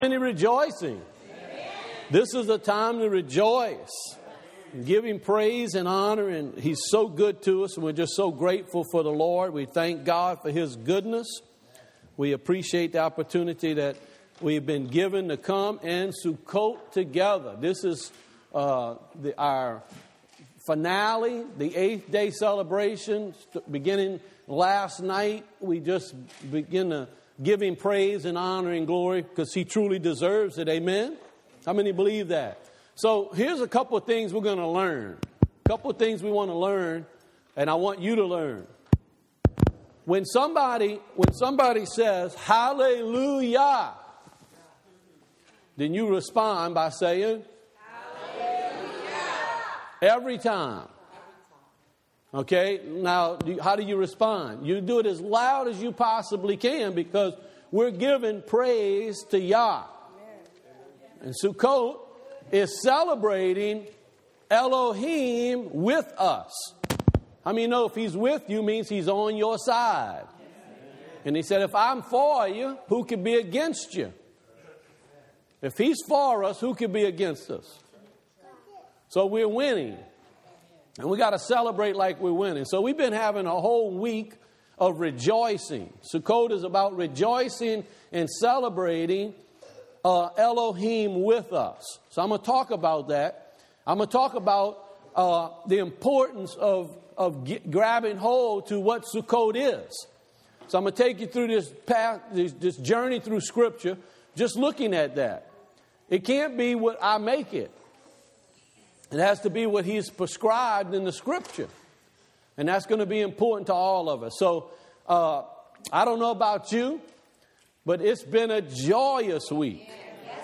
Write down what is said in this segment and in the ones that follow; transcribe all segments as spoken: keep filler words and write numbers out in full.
Any rejoicing? Amen. This is a time to rejoice. Give Him praise and honor, and He's so good to us, and we're just so grateful for the Lord. We thank God for His goodness. We appreciate the opportunity that we've been given to come and Sukkot together. This is uh, the, our finale, the eighth day celebration, beginning last night. We just begin to give Him praise and honor and glory because He truly deserves it. Amen? How many believe that? So here's a couple of things we're going to learn. A couple of things we want to learn, and I want you to learn. When somebody, when somebody says, hallelujah, then you respond by saying, hallelujah. Every time. Okay, now how do you respond? You do it as loud as you possibly can because we're giving praise to Yah. And Sukkot is celebrating Elohim with us. How many know if He's with you means He's on your side? And He said, if I'm for you, who can be against you? If He's for us, who can be against us? So we're winning. And we got to celebrate like we're winning. So we've been having a whole week of rejoicing. Sukkot is about rejoicing and celebrating uh, Elohim with us. So I'm going to talk about that. I'm going to talk about uh, the importance of, of get, grabbing hold to what Sukkot is. So I'm going to take you through this path, this, this journey through Scripture, just looking at that. It can't be what I make it. It has to be what He's prescribed in the Scripture. And that's going to be important to all of us. So, uh, I don't know about you, but it's been a joyous week.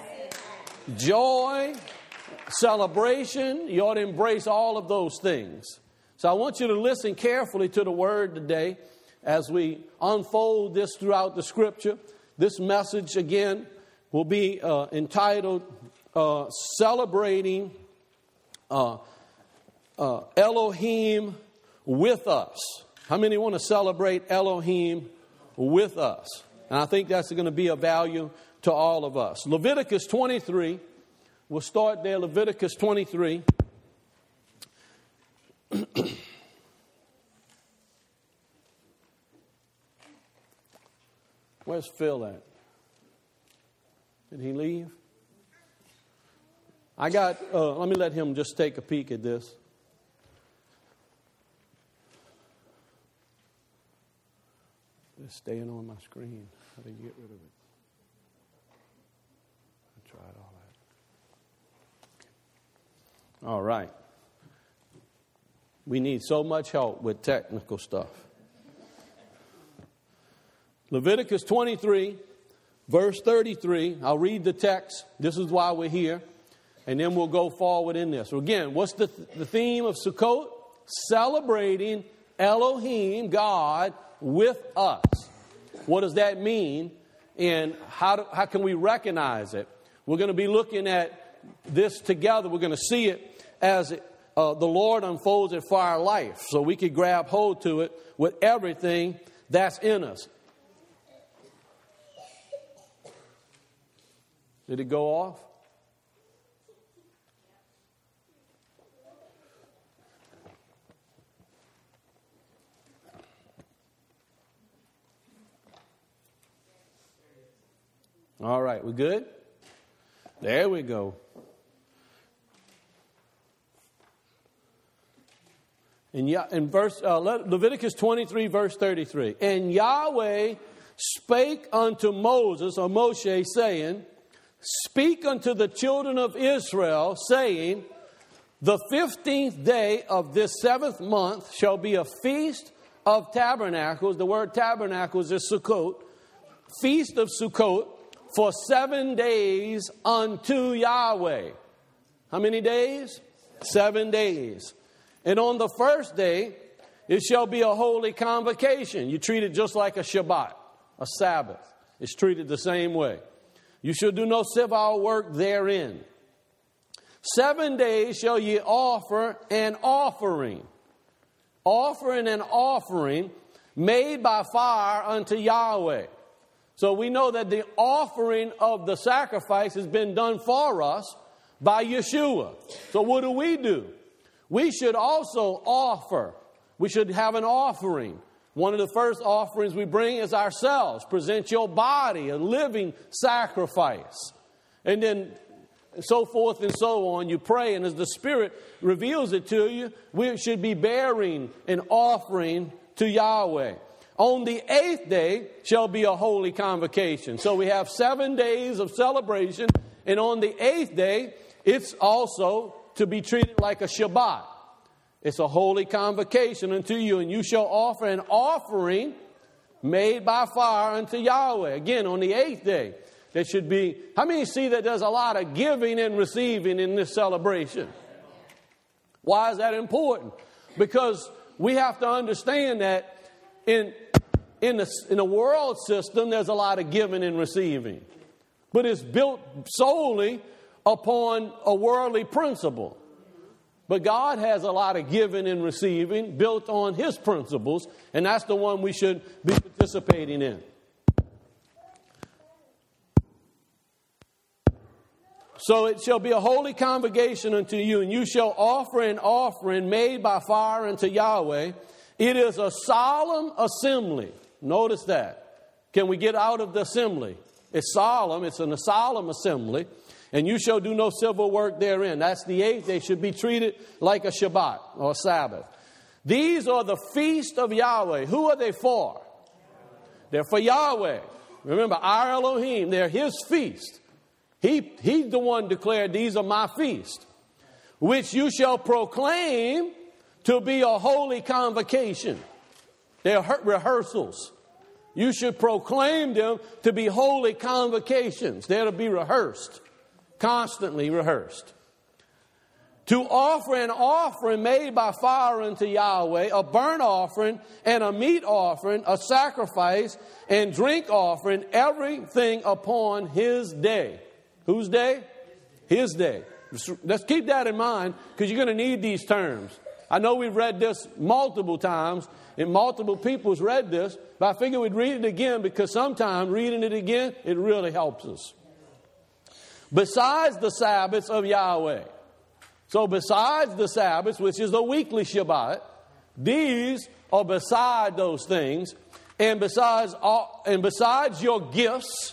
Joy, celebration, you ought to embrace all of those things. So I want you to listen carefully to the Word today as we unfold this throughout the Scripture. This message, again, will be uh, entitled uh, Celebrating Uh, uh, Elohim with us. How many want to celebrate Elohim with us? And I think that's going to be of value to all of us. Leviticus twenty-three. We'll start there. Leviticus twenty-three. Where's Phil at? Did he leave? I got, uh, let me let him just take a peek at this. It's staying on my screen. How do you get rid of it? I tried all that. All right. We need so much help with technical stuff. Leviticus twenty-three, verse thirty-three. I'll read the text. This is why we're here. And then we'll go forward in this. So again, what's the, th- the theme of Sukkot? Celebrating Elohim, God, with us. What does that mean? And how, do, how can we recognize it? We're going to be looking at this together. We're going to see it as it, uh, the Lord unfolds it for our life. So we can grab hold to it with everything that's in us. Did it go off? All right, we good? There we go. In, in verse uh, Leviticus twenty-three, verse thirty-three. And Yahweh spake unto Moses, or Moshe, saying, Speak unto the children of Israel, saying, The fifteenth day of this seventh month shall be a feast of tabernacles. The word tabernacles is Sukkot. Feast of Sukkot. For seven days unto Yahweh. How many days? Seven days. And on the first day, it shall be a holy convocation. You treat it just like a Shabbat, a Sabbath. It's treated the same way. You shall do no civil work therein. Seven days shall ye offer an offering. Offering an offering made by fire unto Yahweh. So we know that the offering of the sacrifice has been done for us by Yeshua. So what do we do? We should also offer. We should have an offering. One of the first offerings we bring is ourselves. Present your body, a living sacrifice. And then so forth and so on. You pray, and as the Spirit reveals it to you, we should be bearing an offering to Yahweh. On the eighth day shall be a holy convocation. So we have seven days of celebration, and on the eighth day, it's also to be treated like a Shabbat. It's a holy convocation unto you, and you shall offer an offering made by fire unto Yahweh. Again, on the eighth day, there should be... How many see that there's a lot of giving and receiving in this celebration? Why is that important? Because we have to understand that in, in, the, in the world system, there's a lot of giving and receiving. But it's built solely upon a worldly principle. But God has a lot of giving and receiving built on His principles, and that's the one we should be participating in. So it shall be a holy convocation unto you, and you shall offer an offering made by fire unto Yahweh. It is a solemn assembly. Notice that. Can we get out of the assembly? It's solemn. It's in a solemn assembly. And you shall do no civil work therein. That's the eighth. They should be treated like a Shabbat or a Sabbath. These are the feast of Yahweh. Who are they for? They're for Yahweh. Remember, our Elohim, they're His feast. He, he's the one declared, these are my feast, which you shall proclaim to be a holy convocation. They're rehearsals. You should proclaim them to be holy convocations. They're to be rehearsed. Constantly rehearsed. To offer an offering made by fire unto Yahweh, a burnt offering and a meat offering, a sacrifice and drink offering, everything upon His day. Whose day? His day. Let's keep that in mind, because you're going to need these terms. I know we've read this multiple times, and multiple people's read this, but I figure we'd read it again, because sometimes reading it again, it really helps us. Besides the Sabbaths of Yahweh. So besides the Sabbaths, which is a weekly Shabbat, these are beside those things. And besides all, and besides your gifts.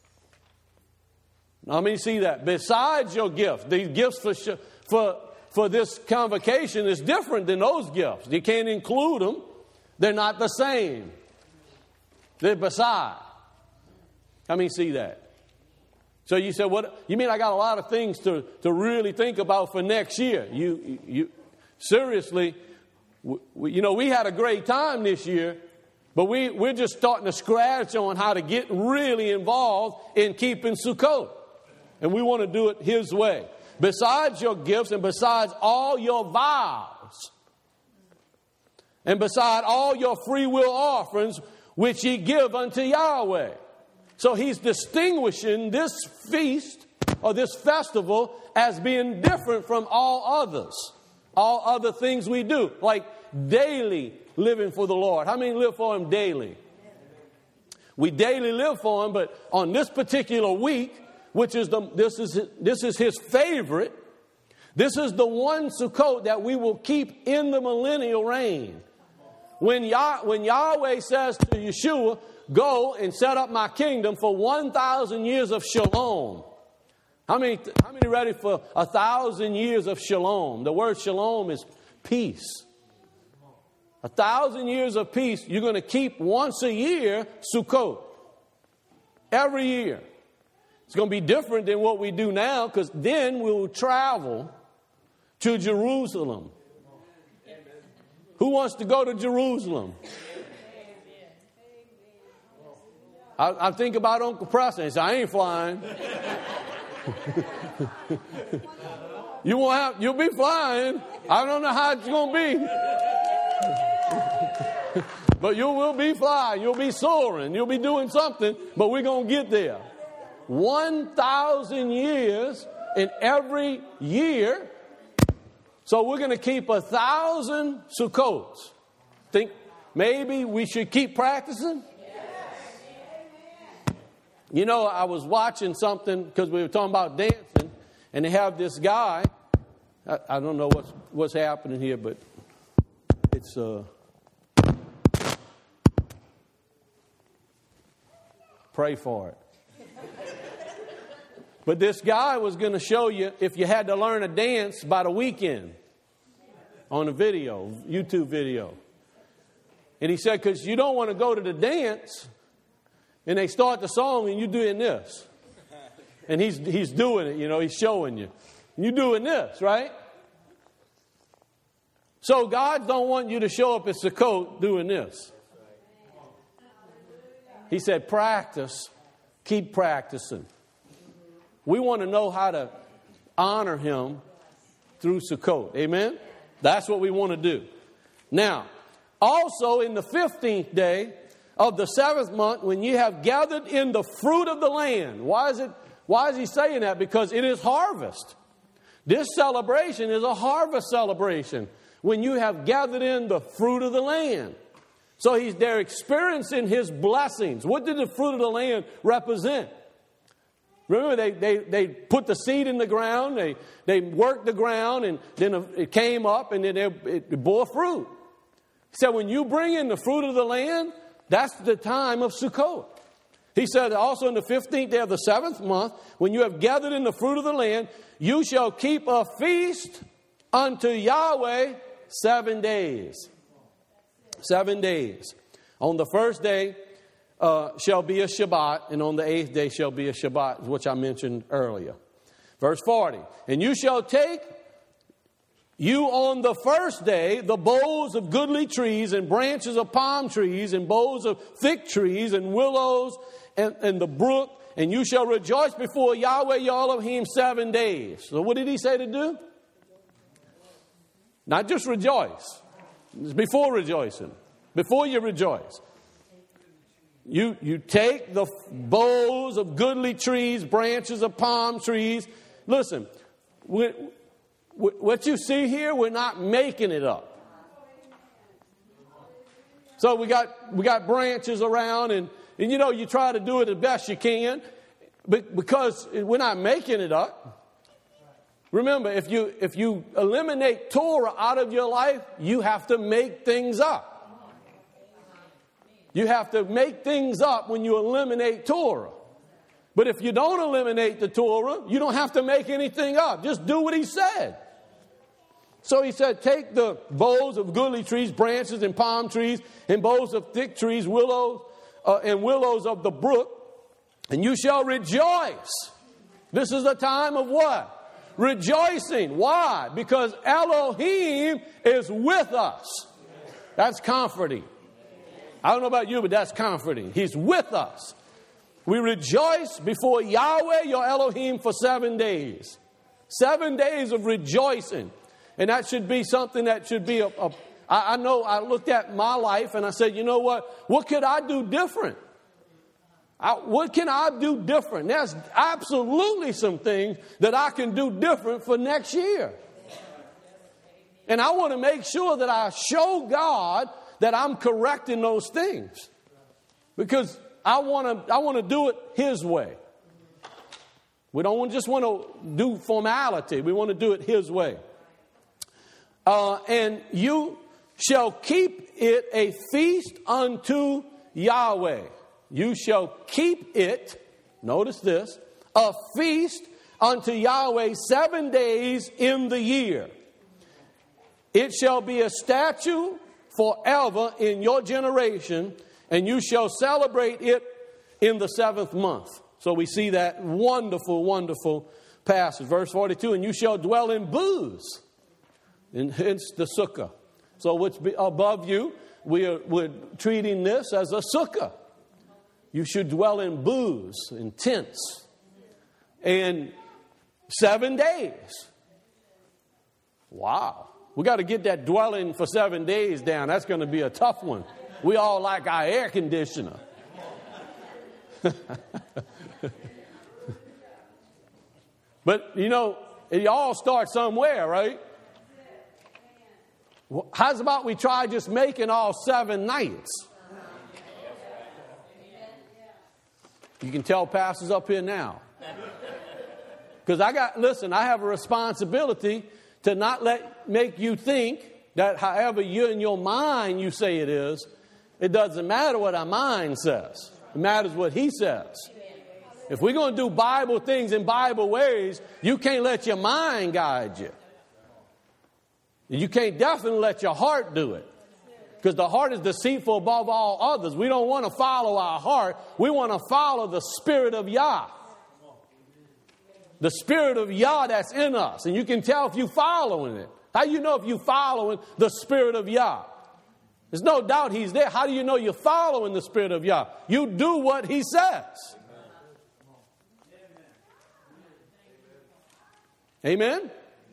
Now, let me see that. Besides your gifts. These gifts for, for, for this convocation is different than those gifts. You can't include them. They're not the same. They're beside. Let me see that. So you said, what? You mean I got a lot of things to, to really think about for next year? You, you, you seriously, we, you know, we had a great time this year, but we, we're just starting to scratch on how to get really involved in keeping Sukkot. And we want to do it His way. Besides your gifts and besides all your vows, and beside all your free will offerings, which ye give unto Yahweh. So He's distinguishing this feast or this festival as being different from all others. All other things we do, like daily living for the Lord. How many live for Him daily? We daily live for Him, but on this particular week, which is the this is this is His favorite, this is the one Sukkot that we will keep in the millennial reign. When Yah, when Yahweh says to Yeshua, go and set up my kingdom for one thousand years of shalom. How many, how many ready for a thousand years of shalom? The word shalom is peace. A thousand years of peace you're going to keep once a year, Sukkot. Every year. It's going to be different than what we do now, because then we'll travel to Jerusalem. Who wants to go to Jerusalem? I, I think about Uncle Preston and say, I ain't flying. You won't have, you'll be flying. I don't know how it's going to be. But you will be flying. You'll be soaring. You'll be doing something, but we're going to get there. One thousand years in every year. So we're going to keep a thousand Sukkots. Think maybe we should keep practicing? You know, I was watching something because we were talking about dancing, and they have this guy. I, I don't know what's what's happening here, but it's uh, pray for it. But this guy was going to show you if you had to learn a dance by the weekend on a video, YouTube video. And he said, because you don't want to go to the dance and they start the song and you doing this. And he's he's doing it, you know, he's showing you. You doing this, right? So God don't want you to show up at Sukkot doing this. He said, practice, keep practicing. We want to know how to honor Him through Sukkot. Amen? That's what we want to do. Now, also in the fifteenth day of the seventh month, when you have gathered in the fruit of the land. Why is it? Why is he saying that? Because it is harvest. This celebration is a harvest celebration. When you have gathered in the fruit of the land. So he's they're experiencing His blessings. What did the fruit of the land represent? Remember, they, they, they put the seed in the ground, they, they worked the ground, and then it came up, and then it, it bore fruit. He said, when you bring in the fruit of the land, that's the time of Sukkot. He said, also in the fifteenth day of the seventh month, when you have gathered in the fruit of the land, you shall keep a feast unto Yahweh seven days. Seven days. On the first day, Uh, shall be a Shabbat, and on the eighth day shall be a Shabbat, which I mentioned earlier. Verse forty, and you shall take you on the first day the boughs of goodly trees and branches of palm trees and boughs of thick trees and willows and, and the brook, and you shall rejoice before Yahweh your Elohim seven days. So what did he say to do? Not just rejoice. It's before rejoicing. Before you rejoice. You you take the boughs of goodly trees, branches of palm trees. Listen, we, we, what you see here, we're not making it up. So we got we got branches around, and, and you know, you try to do it the best you can, but because we're not making it up. Remember, if you if you eliminate Torah out of your life, you have to make things up. You have to make things up when you eliminate Torah. But if you don't eliminate the Torah, you don't have to make anything up. Just do what he said. So he said, take the boughs of goodly trees, branches and palm trees, and boughs of thick trees, willows, uh, and willows of the brook, and you shall rejoice. This is the time of what? Rejoicing. Why? Because Elohim is with us. That's comforting. I don't know about you, but that's comforting. He's with us. We rejoice before Yahweh, your Elohim, for seven days. Seven days of rejoicing. And that should be something that should be a... a I, I know I looked at my life and I said, you know what? What could I do different? I, what can I do different? There's absolutely some things that I can do different for next year. And I want to make sure that I show God that I'm correcting those things. Because I want to I want to do it His way. We don't just want to do formality. We want to do it His way. Uh, and you shall keep it a feast unto Yahweh. You shall keep it, notice this, a feast unto Yahweh seven days in the year. It shall be a statute forever in your generation, and you shall celebrate it in the seventh month. So we see that wonderful, wonderful passage. Verse forty-two, and you shall dwell in booths, and hence the sukkah. So what's above you, we are, we're treating this as a sukkah. You should dwell in booths, in tents, and seven days. Wow. We got to get that dwelling for seven days down. That's going to be a tough one. We all like our air conditioner. But, you know, it all starts somewhere, right? How's about we try just making all seven nights? You can tell pastors up here now. Because I got, listen, I have a responsibility to not let, make you think that however you in your mind you say it is, it doesn't matter what our mind says. It matters what he says. If we're going to do Bible things in Bible ways, you can't let your mind guide you. You can't definitely let your heart do it. Because the heart is deceitful above all others. We don't want to follow our heart. We want to follow the Spirit of Yah. The Spirit of Yah that's in us. And you can tell if you're following it. How do you know if you're following the Spirit of Yah? There's no doubt He's there. How do you know you're following the Spirit of Yah? You do what He says. Amen?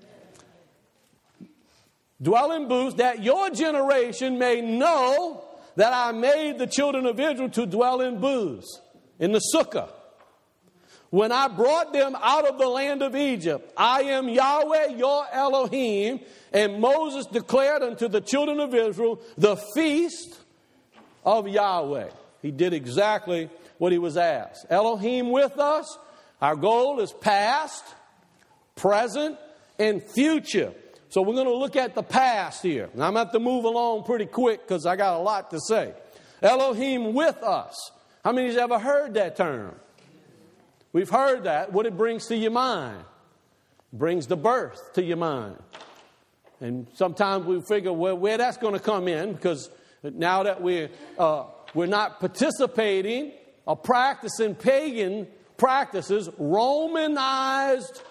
Dwell in booths, that your generation may know that I made the children of Israel to dwell in booths, in the sukkah. When I brought them out of the land of Egypt, I am Yahweh your Elohim. And Moses declared unto the children of Israel the feast of Yahweh. He did exactly what he was asked. Elohim with us. Our goal is past, present, and future. So we're going to look at the past here. And I'm going to have to move along pretty quick because I got a lot to say. Elohim with us. How many of you ever heard that term? We've heard that. What it brings to your mind. It brings the birth to your mind. And sometimes we figure well, where that's going to come in, because now that we're, uh, we're not participating or practicing pagan practices, Romanized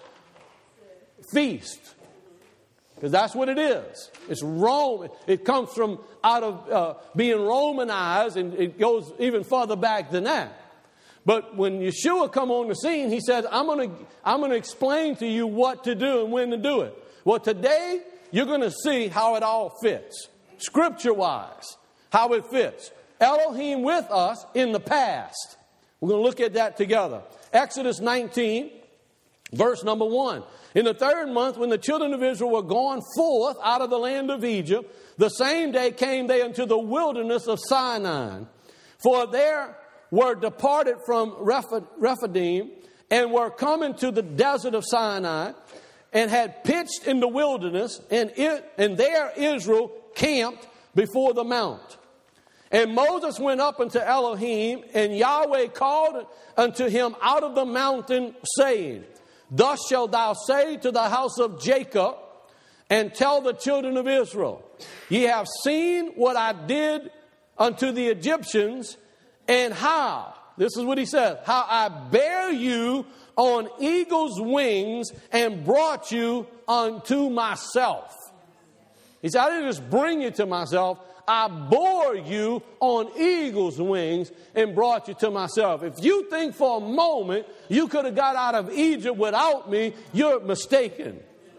feast. Because that's what it is. It's Rome. It comes from out of uh, being Romanized, and it goes even further back than that. But when Yeshua come on the scene, he says, I'm going to I'm going to explain to you what to do and when to do it. Well, today, you're going to see how it all fits. Scripture-wise, how it fits. Elohim with us in the past. We're going to look at that together. Exodus nineteen, verse number one. In the third month, when the children of Israel were gone forth out of the land of Egypt, the same day came they unto the wilderness of Sinai. For there were departed from Rephidim, and were coming to the desert of Sinai, and had pitched in the wilderness, and, it, and there Israel camped before the mount. And Moses went up unto Elohim, and Yahweh called unto him out of the mountain, saying, Thus shalt thou say to the house of Jacob, and tell the children of Israel, Ye have seen what I did unto the Egyptians, and how, this is what he says, how I bare you on eagle's wings and brought you unto myself. He said, I didn't just bring you to myself, I bore you on eagle's wings and brought you to myself. If you think for a moment you could have got out of Egypt without me, you're mistaken.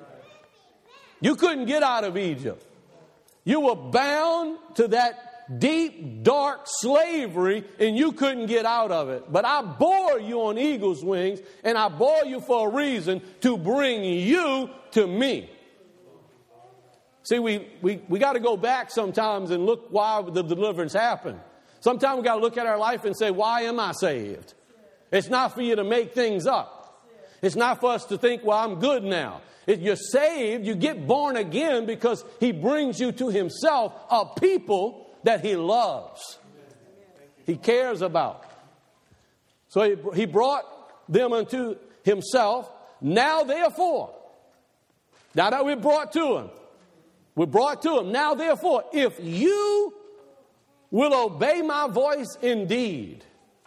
You couldn't get out of Egypt. You were bound to that deep, dark slavery, and you couldn't get out of it. But I bore you on eagle's wings, and I bore you for a reason, to bring you to me. See, we, we, we got to go back sometimes and look why the deliverance happened. Sometimes we got to look at our life and say, why am I saved? It's not for you to make things up. It's not for us to think, well, I'm good now. If you're saved, you get born again because He brings you to Himself, a people that He loves, He cares about. So he, he brought them unto Himself. Now therefore, now that we're brought to Him, we're brought to Him. Now therefore, if you will obey my voice indeed,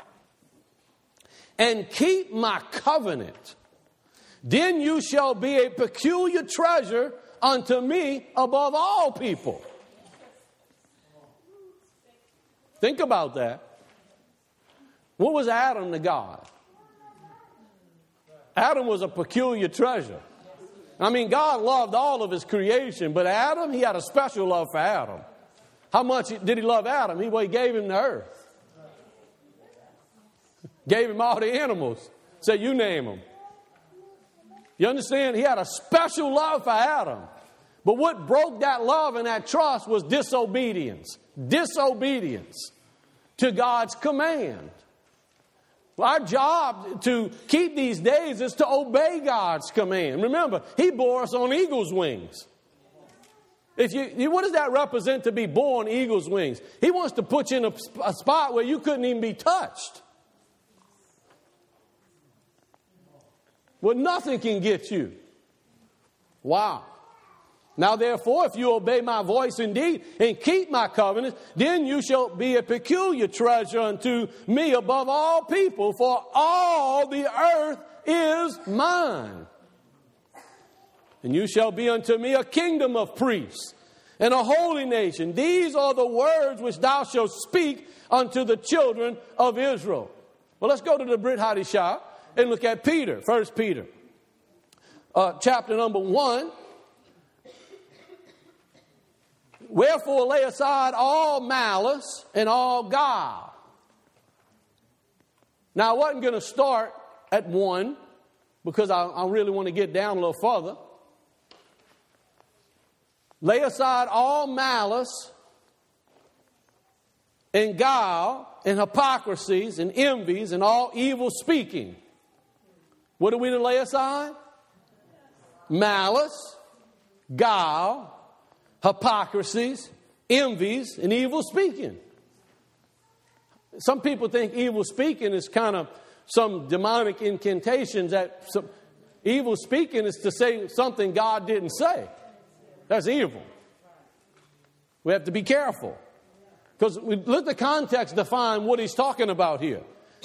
and keep my covenant, then you shall be a peculiar treasure unto me above all people. Think about that. What was Adam to God? Adam was a peculiar treasure. I mean, God loved all of His creation, but Adam, He had a special love for Adam. How much did He love Adam? He, well, he gave him the earth. Gave him all the animals. Said, you name them. You understand? He had a special love for Adam. But what broke that love and that trust was disobedience. Disobedience to God's command. Our job to keep these days is to obey God's command. Remember, He bore us on eagle's wings. If you, what does that represent, to be born eagle's wings? He wants to put you in a, a spot where you couldn't even be touched. Where nothing can get you. Wow. Now therefore, if you obey my voice indeed and keep my covenants, then you shall be a peculiar treasure unto me above all people, for all the earth is mine. And you shall be unto me a kingdom of priests and a holy nation. These are the words which thou shalt speak unto the children of Israel. Well, let's go to the Brit Hadashah and look at Peter, First Peter, uh, chapter number one. Wherefore lay aside all malice and all guile. Now, I wasn't going to start at one because I, I really want to get down a little further. Lay aside all malice and guile and hypocrisies and envies and all evil speaking. What are we to lay aside? Malice, guile, hypocrisies, envies, and evil speaking. Some people think evil speaking is kind of some demonic incantations. That some, evil speaking is to say something God didn't say. That's evil. We have to be careful. Because we let the context define what he's talking about here.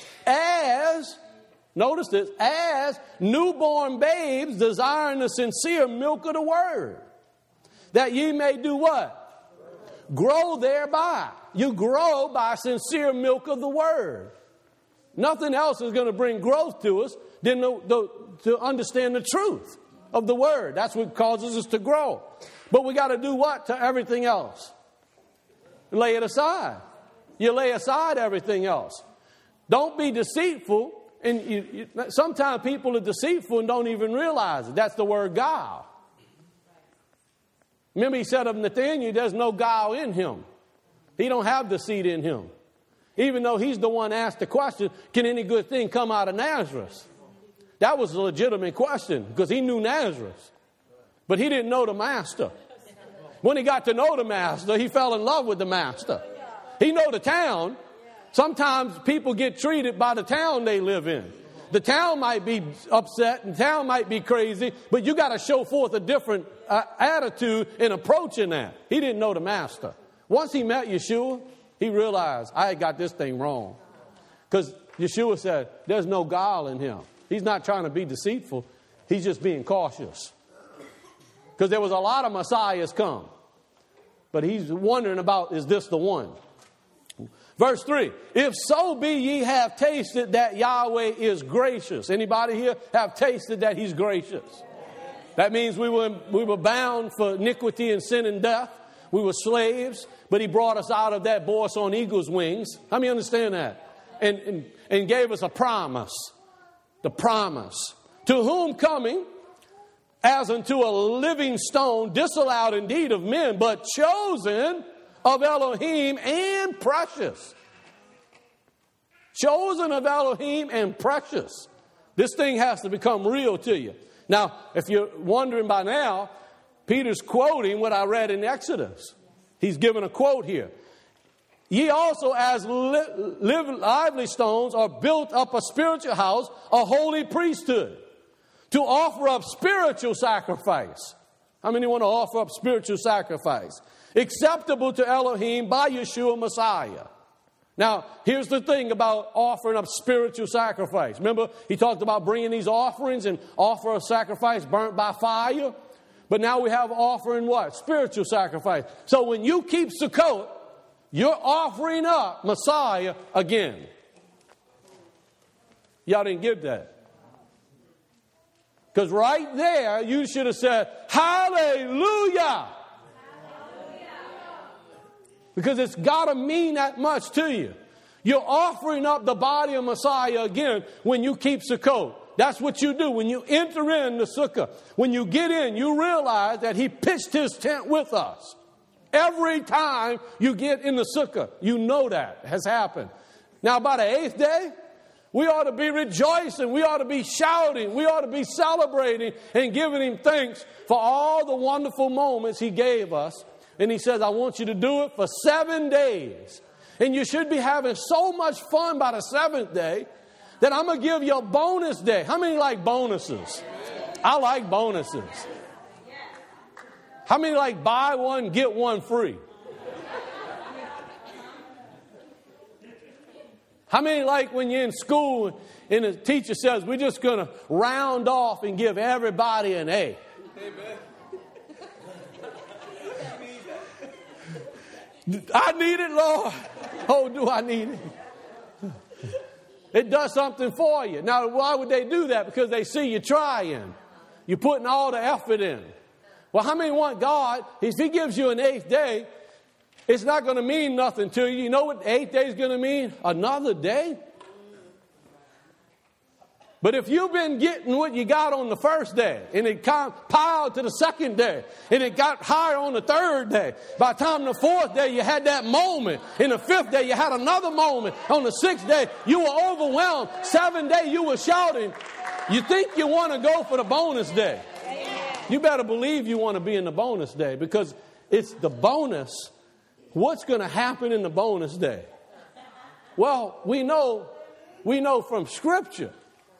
As, notice this, as newborn babes desiring the sincere milk of the word, that ye may do what? Grow thereby. You grow by sincere milk of the word. Nothing else is going to bring growth to us than the, the, to understand the truth of the word. That's what causes us to grow. But we got to do what to everything else? Lay it aside. You lay aside everything else. Don't be deceitful. And you, you, sometimes people are deceitful and don't even realize it. That's the word guile. Remember, he said of Nathanael, there's no guile in him. He don't have deceit in him. Even though he's the one asked the question, can any good thing come out of Nazareth? That was a legitimate question because he knew Nazareth. But he didn't know the master. When he got to know the master, he fell in love with the master. He know the town. Sometimes people get treated by the town they live in. The town might be upset and the town might be crazy, but you got to show forth a different uh, attitude in approaching that. He didn't know the master. Once he met Yeshua, he realized, I got this thing wrong. Because Yeshua said, there's no guile in him. He's not trying to be deceitful. He's just being cautious. Because there was a lot of messiahs come. But he's wondering about, is this the one? Verse three, if so be ye have tasted that Yahweh is gracious. Anybody here have tasted that he's gracious? That means we were, we were bound for iniquity and sin and death. We were slaves, but he brought us out of that, bore us on eagle's wings. How many understand that? And, and, and gave us a promise. The promise. To whom coming, as unto a living stone, disallowed indeed of men, but chosen of Elohim and precious. Chosen of Elohim and precious. This thing has to become real to you. Now, if you're wondering by now, Peter's quoting what I read in Exodus. He's given a quote here. Ye also as li- live, lively stones are built up a spiritual house, a holy priesthood, to offer up spiritual sacrifice. How many want to offer up spiritual sacrifice? Acceptable to Elohim by Yeshua Messiah. Now, here's the thing about offering up spiritual sacrifice. Remember, he talked about bringing these offerings and offer a sacrifice burnt by fire. But now we have offering what? Spiritual sacrifice. So when you keep Sukkot, you're offering up Messiah again. Y'all didn't get that. Because right there, you should have said, Hallelujah! Because it's got to mean that much to you. You're offering up the body of Messiah again when you keep Sukkot. That's what you do. When you enter in the sukkah, when you get in, you realize that he pitched his tent with us. Every time you get in the sukkah, you know that has happened. Now, by the eighth day, We ought to be rejoicing. We ought to be shouting. We ought to be celebrating and giving Him thanks for all the wonderful moments He gave us. And He says, I want you to do it for seven days. And you should be having so much fun by the seventh day that I'm going to give you a bonus day. How many like bonuses? I like bonuses. How many like buy one, get one free? How many like when you're in school and the teacher says, we're just going to round off and give everybody an A? I need it, Lord. Oh, do I need it? It does something for you. Now, why would they do that? Because they see you trying. You're putting all the effort in. Well, how many want God, if He gives you an eighth day, it's not going to mean nothing to you. You know what the eighth day is going to mean? Another day. But if you've been getting what you got on the first day, and it piled to the second day, and it got higher on the third day, by the time the fourth day you had that moment, in the fifth day you had another moment, on the sixth day you were overwhelmed, seventh day you were shouting, you think you want to go for the bonus day. You better believe you want to be in the bonus day, because it's the bonus. What's going to happen in the bonus day? Well, we know, we know from Scripture.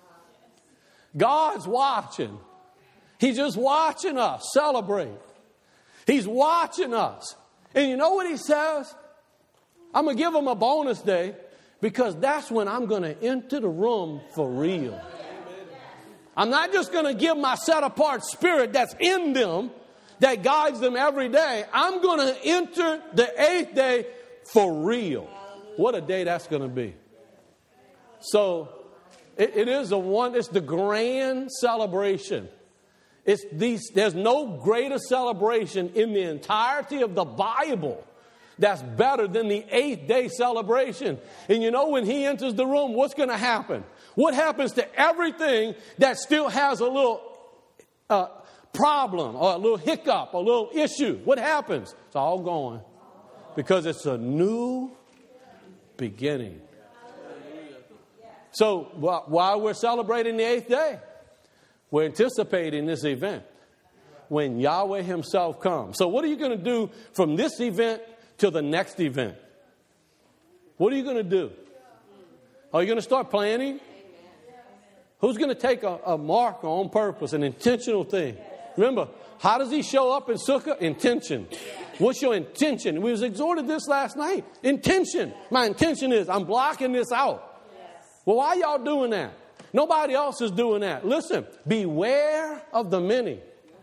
God's watching. He's just watching us celebrate. He's watching us. And you know what He says? I'm going to give them a bonus day, because that's when I'm going to enter the room for real. I'm not just going to give my set-apart spirit that's in them, that guides them every day. I'm going to enter the eighth day for real. What a day that's going to be. So it, it is a one. It's the grand celebration. It's these. There's no greater celebration in the entirety of the Bible that's better than the eighth day celebration. And you know, when He enters the room, what's going to happen? What happens to everything that still has a little uh, problem or a little hiccup, a little issue? What happens? It's all gone, because it's a new beginning. So while we're celebrating the eighth day, we're anticipating this event when Yahweh Himself comes. So what are you going to do from this event to the next event? What are you going to do? Are you going to start planning? Who's going to take a, a marker on purpose, an intentional thing? Remember, how does He show up in Sukkah? Intention. What's your intention? We was exhorted this last night. Intention. My intention is I'm blocking this out. Well, why y'all doing that? Nobody else is doing that. Listen, beware of the many.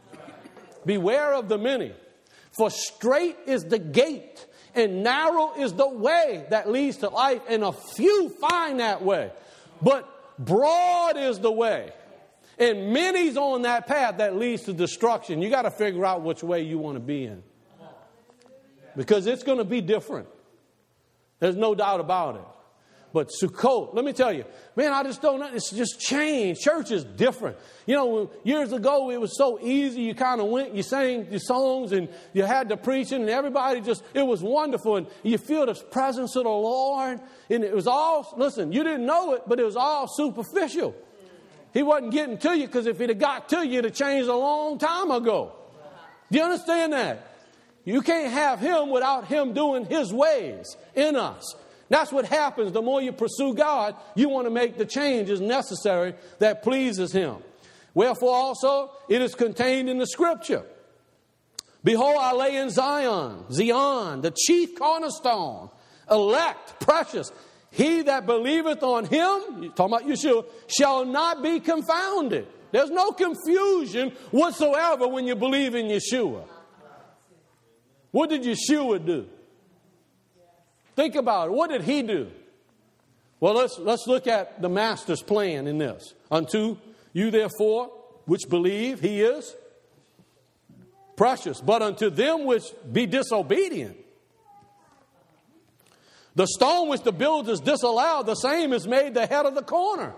Beware of the many. For straight is the gate, and narrow is the way that leads to life, and a few find that way. But broad is the way, and many's on that path that leads to destruction. You got to figure out which way you want to be in, because it's going to be different. There's no doubt about it. But Sukkot, let me tell you, man, I just don't know. It's just changed. Church is different. You know, years ago, it was so easy. You kind of went, you sang your songs, and you had the preaching, and everybody just, it was wonderful. And you feel the presence of the Lord. And it was all, listen, you didn't know it, but it was all superficial. He wasn't getting to you, because if he'd have got to you, it'd have changed a long time ago. Do you understand that? You can't have Him without Him doing His ways in us. That's what happens. The more you pursue God, you want to make the changes necessary that pleases Him. Wherefore also it is contained in the Scripture. Behold, I lay in Zion, Zion, the chief cornerstone, elect, precious. He that believeth on Him, talking about Yeshua, shall not be confounded. There's no confusion whatsoever when you believe in Yeshua. What did Yeshua do? Think about it. What did He do? Well, let's, let's look at the Master's plan in this. Unto you, therefore, which believe, He is precious. But unto them which be disobedient, the stone which the builders disallowed, the same is made the head of the corner.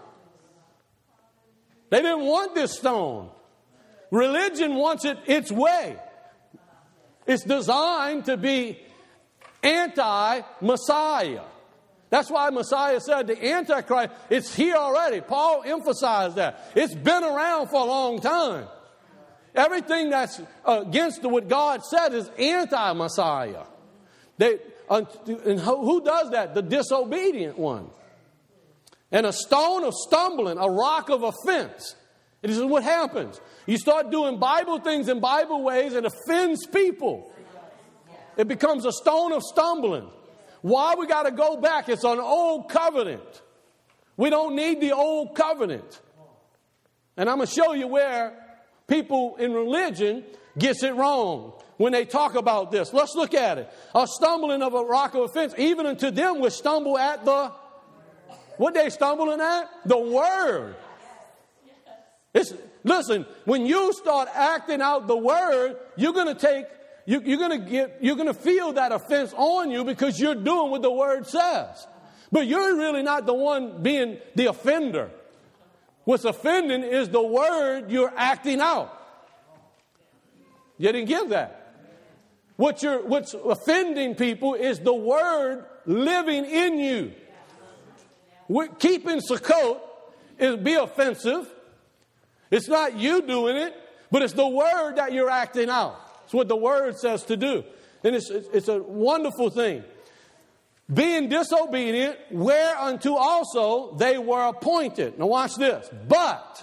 They didn't want this stone. Religion wants it its way. It's designed to be anti-Messiah. That's why Messiah said the Antichrist, it's here already. Paul emphasized that. It's been around for a long time. Everything that's against what God said is anti-Messiah. They, uh, and who does that? The disobedient one. And a stone of stumbling, a rock of offense. This is what happens. You start doing Bible things in Bible ways and offends people. It becomes a stone of stumbling. Why we got to go back? It's an old covenant. We don't need the old covenant. And I'm going to show you where people in religion gets it wrong when they talk about this. Let's look at it. A stumbling of a rock of offense, even unto them which stumble at the, what they stumbling at? The word. It's, listen, when you start acting out the word, you're going to take You, you're going to get, you're going to feel that offense on you because you're doing what the word says. But you're really not the one being the offender. What's offending is the word you're acting out. You didn't get that. What you're, what's offending people is the word living in you. We're keeping Sukkot is be offensive. It's not you doing it, but it's the word that you're acting out. It's what the word says to do. And it's, it's a wonderful thing. Being disobedient, whereunto also they were appointed. Now watch this. But,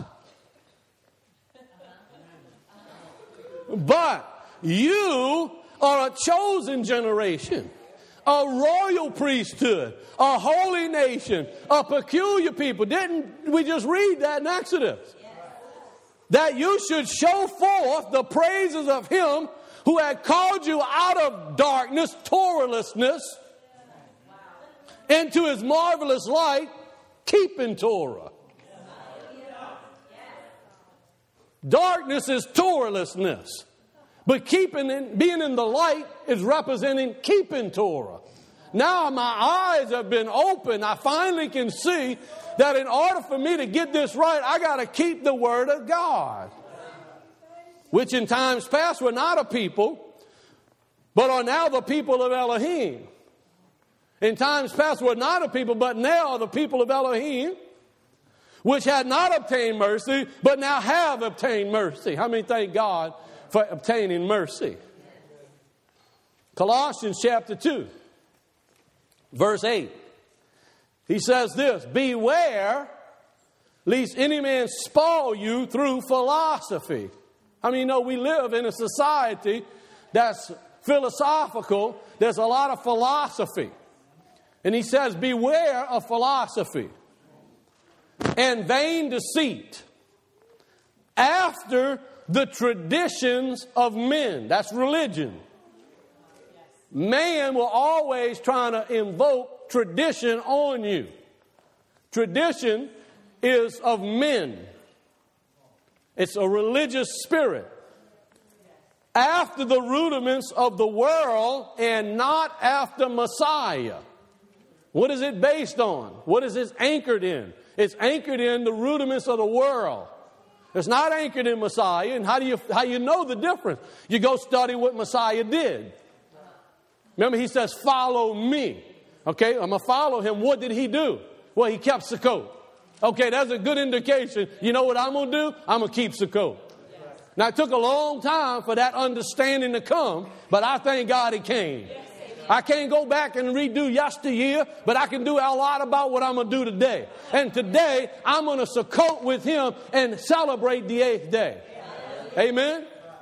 but you are a chosen generation, a royal priesthood, a holy nation, a peculiar people. Didn't we just read that in Exodus? That you should show forth the praises of him who had called you out of darkness, Torahlessness, into his marvelous light, keeping Torah. Darkness is Torahlessness. But keeping in, being in the light is representing keeping Torah. Now my eyes have been opened. I finally can see that in order for me to get this right, I got to keep the word of God. Which in times past were not a people, but are now the people of Elohim. In times past were not a people, but now are the people of Elohim, which had not obtained mercy, but now have obtained mercy. How many thank God for obtaining mercy? Colossians chapter two, verse eight. He says this, beware lest any man spoil you through philosophy. I mean, you know, we live in a society that's philosophical. There's a lot of philosophy. And he says, beware of philosophy and vain deceit after the traditions of men. That's religion. Man will always try to invoke tradition on you. Tradition is of men. It's a religious spirit. After the rudiments of the world and not after Messiah. What is it based on? What is it anchored in? It's anchored in the rudiments of the world. It's not anchored in Messiah. And how do you, how you know the difference? You go study what Messiah did. Remember, he says, follow me. Okay, I'm going to follow him. What did he do? Well, he kept Sukkot. Okay, that's a good indication. You know what I'm going to do? I'm going to keep Sukkot. Now, it took a long time for that understanding to come, but I thank God it came. I can't go back and redo yesteryear, but I can do a lot about what I'm going to do today. And today, I'm going to Sukkot with him and celebrate the eighth day. Amen?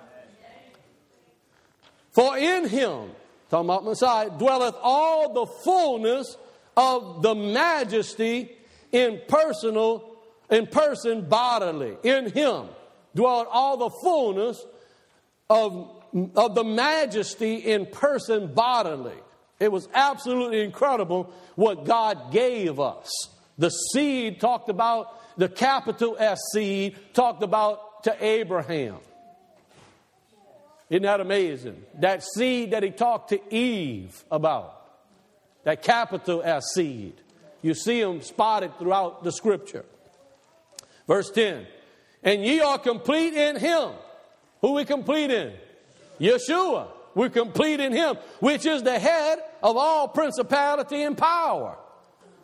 For in him, talking about Messiah, dwelleth all the fullness of the majesty in personal, in person bodily. In him dwelleth all the fullness of, of the majesty in person bodily. It was absolutely incredible what God gave us. The seed talked about, the capital S seed talked about to Abraham. Isn't that amazing? That seed that he talked to Eve about. That capital S seed. You see them spotted throughout the scripture. Verse ten. And ye are complete in him. Who we complete in? Yeshua. We're complete in him, which is the head of all principality and power.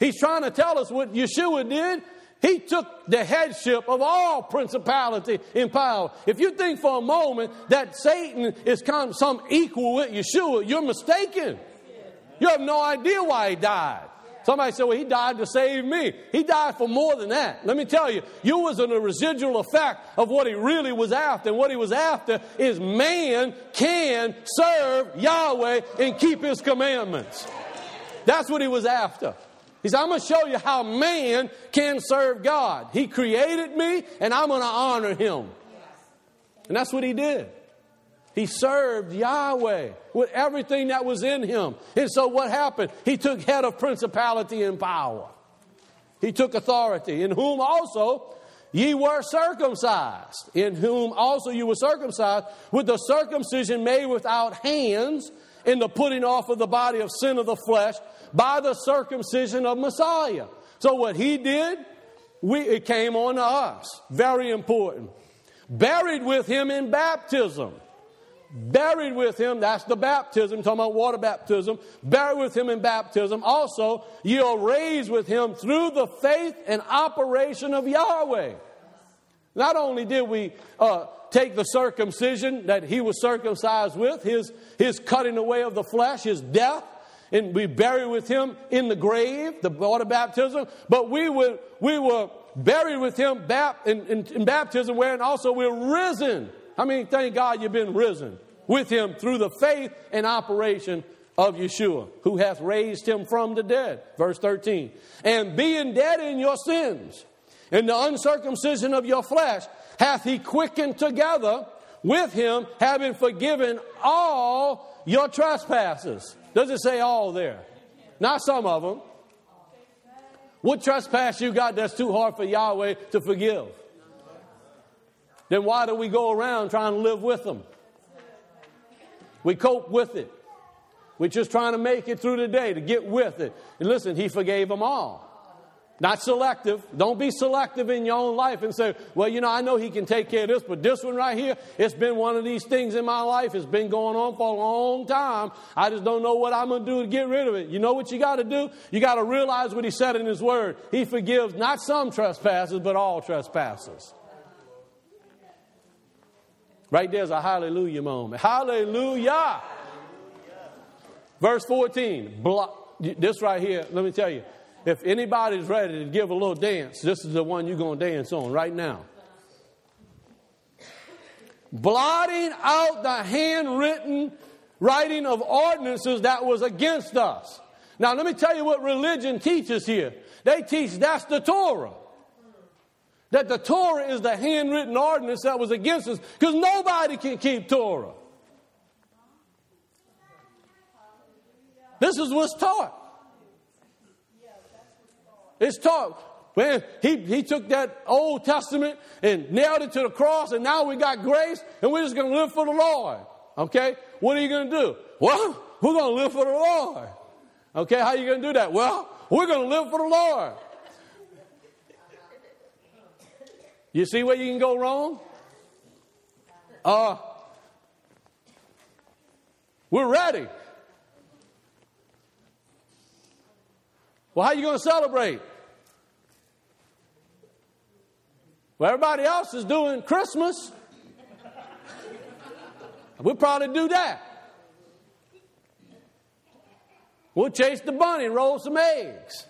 He's trying to tell us what Yeshua did. He took the headship of all principality and power. If you think for a moment that Satan is kind of some equal with Yeshua, you're mistaken. You have no idea why he died. Somebody said, well, he died to save me. He died for more than that. Let me tell you, you was in a residual effect of what he really was after. And what he was after is man can serve Yahweh and keep his commandments. That's what he was after. He said, I'm going to show you how man can serve God. He created me, and I'm going to honor him. And that's what he did. He served Yahweh with everything that was in him. And so what happened? He took head of principality and power. He took authority, in whom also ye were circumcised. In whom also you were circumcised with the circumcision made without hands, in the putting off of the body of sin of the flesh, by the circumcision of Messiah. So what he did, we, it came on to us. Very important. Buried with him in baptism. Buried with him, that's the baptism, talking about water baptism. Buried with him in baptism. Also, you are raised with him through the faith and operation of Yahweh. Not only did we uh, take the circumcision that he was circumcised with, his, his cutting away of the flesh, his death, and we buried with him in the grave, the water baptism. But we were we were buried with him bap, in, in, in baptism, wherein also we're risen. I mean, thank God you've been risen with him through the faith and operation of Yeshua, who hath raised him from the dead. Verse thirteen. And being dead in your sins, in the uncircumcision of your flesh, hath he quickened together with him, having forgiven all your trespasses. Does it say all there? Not some of them. What trespass you got that's too hard for Yahweh to forgive? Then why do we go around trying to live with them? We cope with it. We're just trying to make it through the day, to get with it. And listen, he forgave them all. Not selective. Don't be selective in your own life and say, well, you know, I know he can take care of this, but this one right here, it's been one of these things in my life. It's been going on for a long time. I just don't know what I'm going to do to get rid of it. You know what you got to do? You got to realize what he said in his word. He forgives not some trespasses, but all trespasses. Right there's a hallelujah moment. Hallelujah. Verse fourteen. This right here, let me tell you. If anybody's ready to give a little dance, this is the one you're going to dance on right now. Blotting out the handwritten writing of ordinances that was against us. Now, let me tell you what religion teaches here. They teach that's the Torah. That the Torah is the handwritten ordinance that was against us, because nobody can keep Torah. This is what's taught. It's taught. Man, he, he took that Old Testament and nailed it to the cross, and now we got grace, and we're just going to live for the Lord. Okay? What are you going to do? Well, we're going to live for the Lord. Okay, how are you going to do that? Well, we're going to live for the Lord. You see where you can go wrong? Uh, we're ready. Well, how are you going to celebrate? Well, everybody else is doing Christmas. We'll probably do that. We'll chase the bunny and roll some eggs.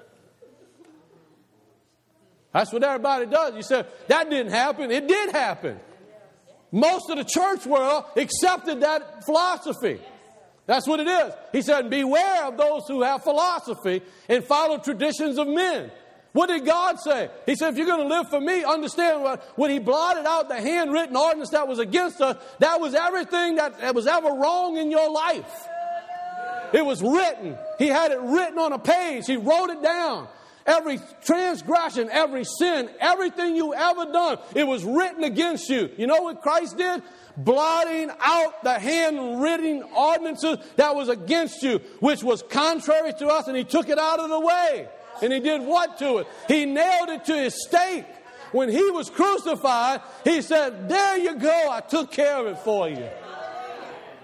That's what everybody does. You said, that didn't happen. It did happen. Most of the church world accepted that philosophy. That's what it is. He said, beware of those who have philosophy and follow traditions of men. What did God say? He said, if you're going to live for me, understand what, when he blotted out the handwritten ordinance that was against us, that was everything that, that was ever wrong in your life. It was written. He had it written on a page. He wrote it down. Every transgression, every sin, everything you ever done, it was written against you. You know what Christ did? Blotting out the handwritten ordinances that was against you, which was contrary to us, and he took it out of the way. And he did what to it? He nailed it to his stake. When he was crucified, he said, there you go, I took care of it for you.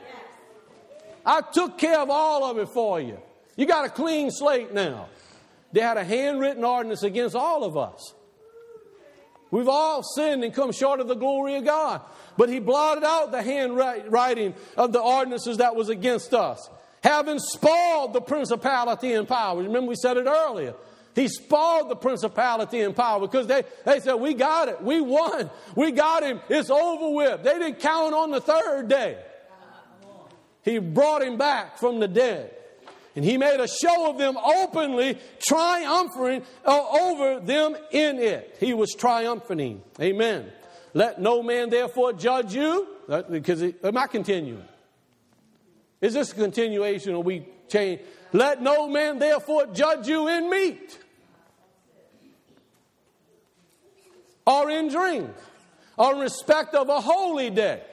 I took care of all of it for you. You got a clean slate now. They had a handwritten ordinance against all of us. We've all sinned and come short of the glory of God. But he blotted out the handwriting of the ordinances that was against us, having spoiled the principality and power. Remember we said it earlier. He spoiled the principality and power because they, they said, we got it. We won. We got him. It's over with. They didn't count on the third day. He brought him back from the dead. And he made a show of them openly, triumphing over them in it. He was triumphing. Amen. Let no man therefore judge you. Because it, am I continuing? Is this a continuation or we change? Let no man therefore judge you in meat, or in drink, or in respect of a holy day.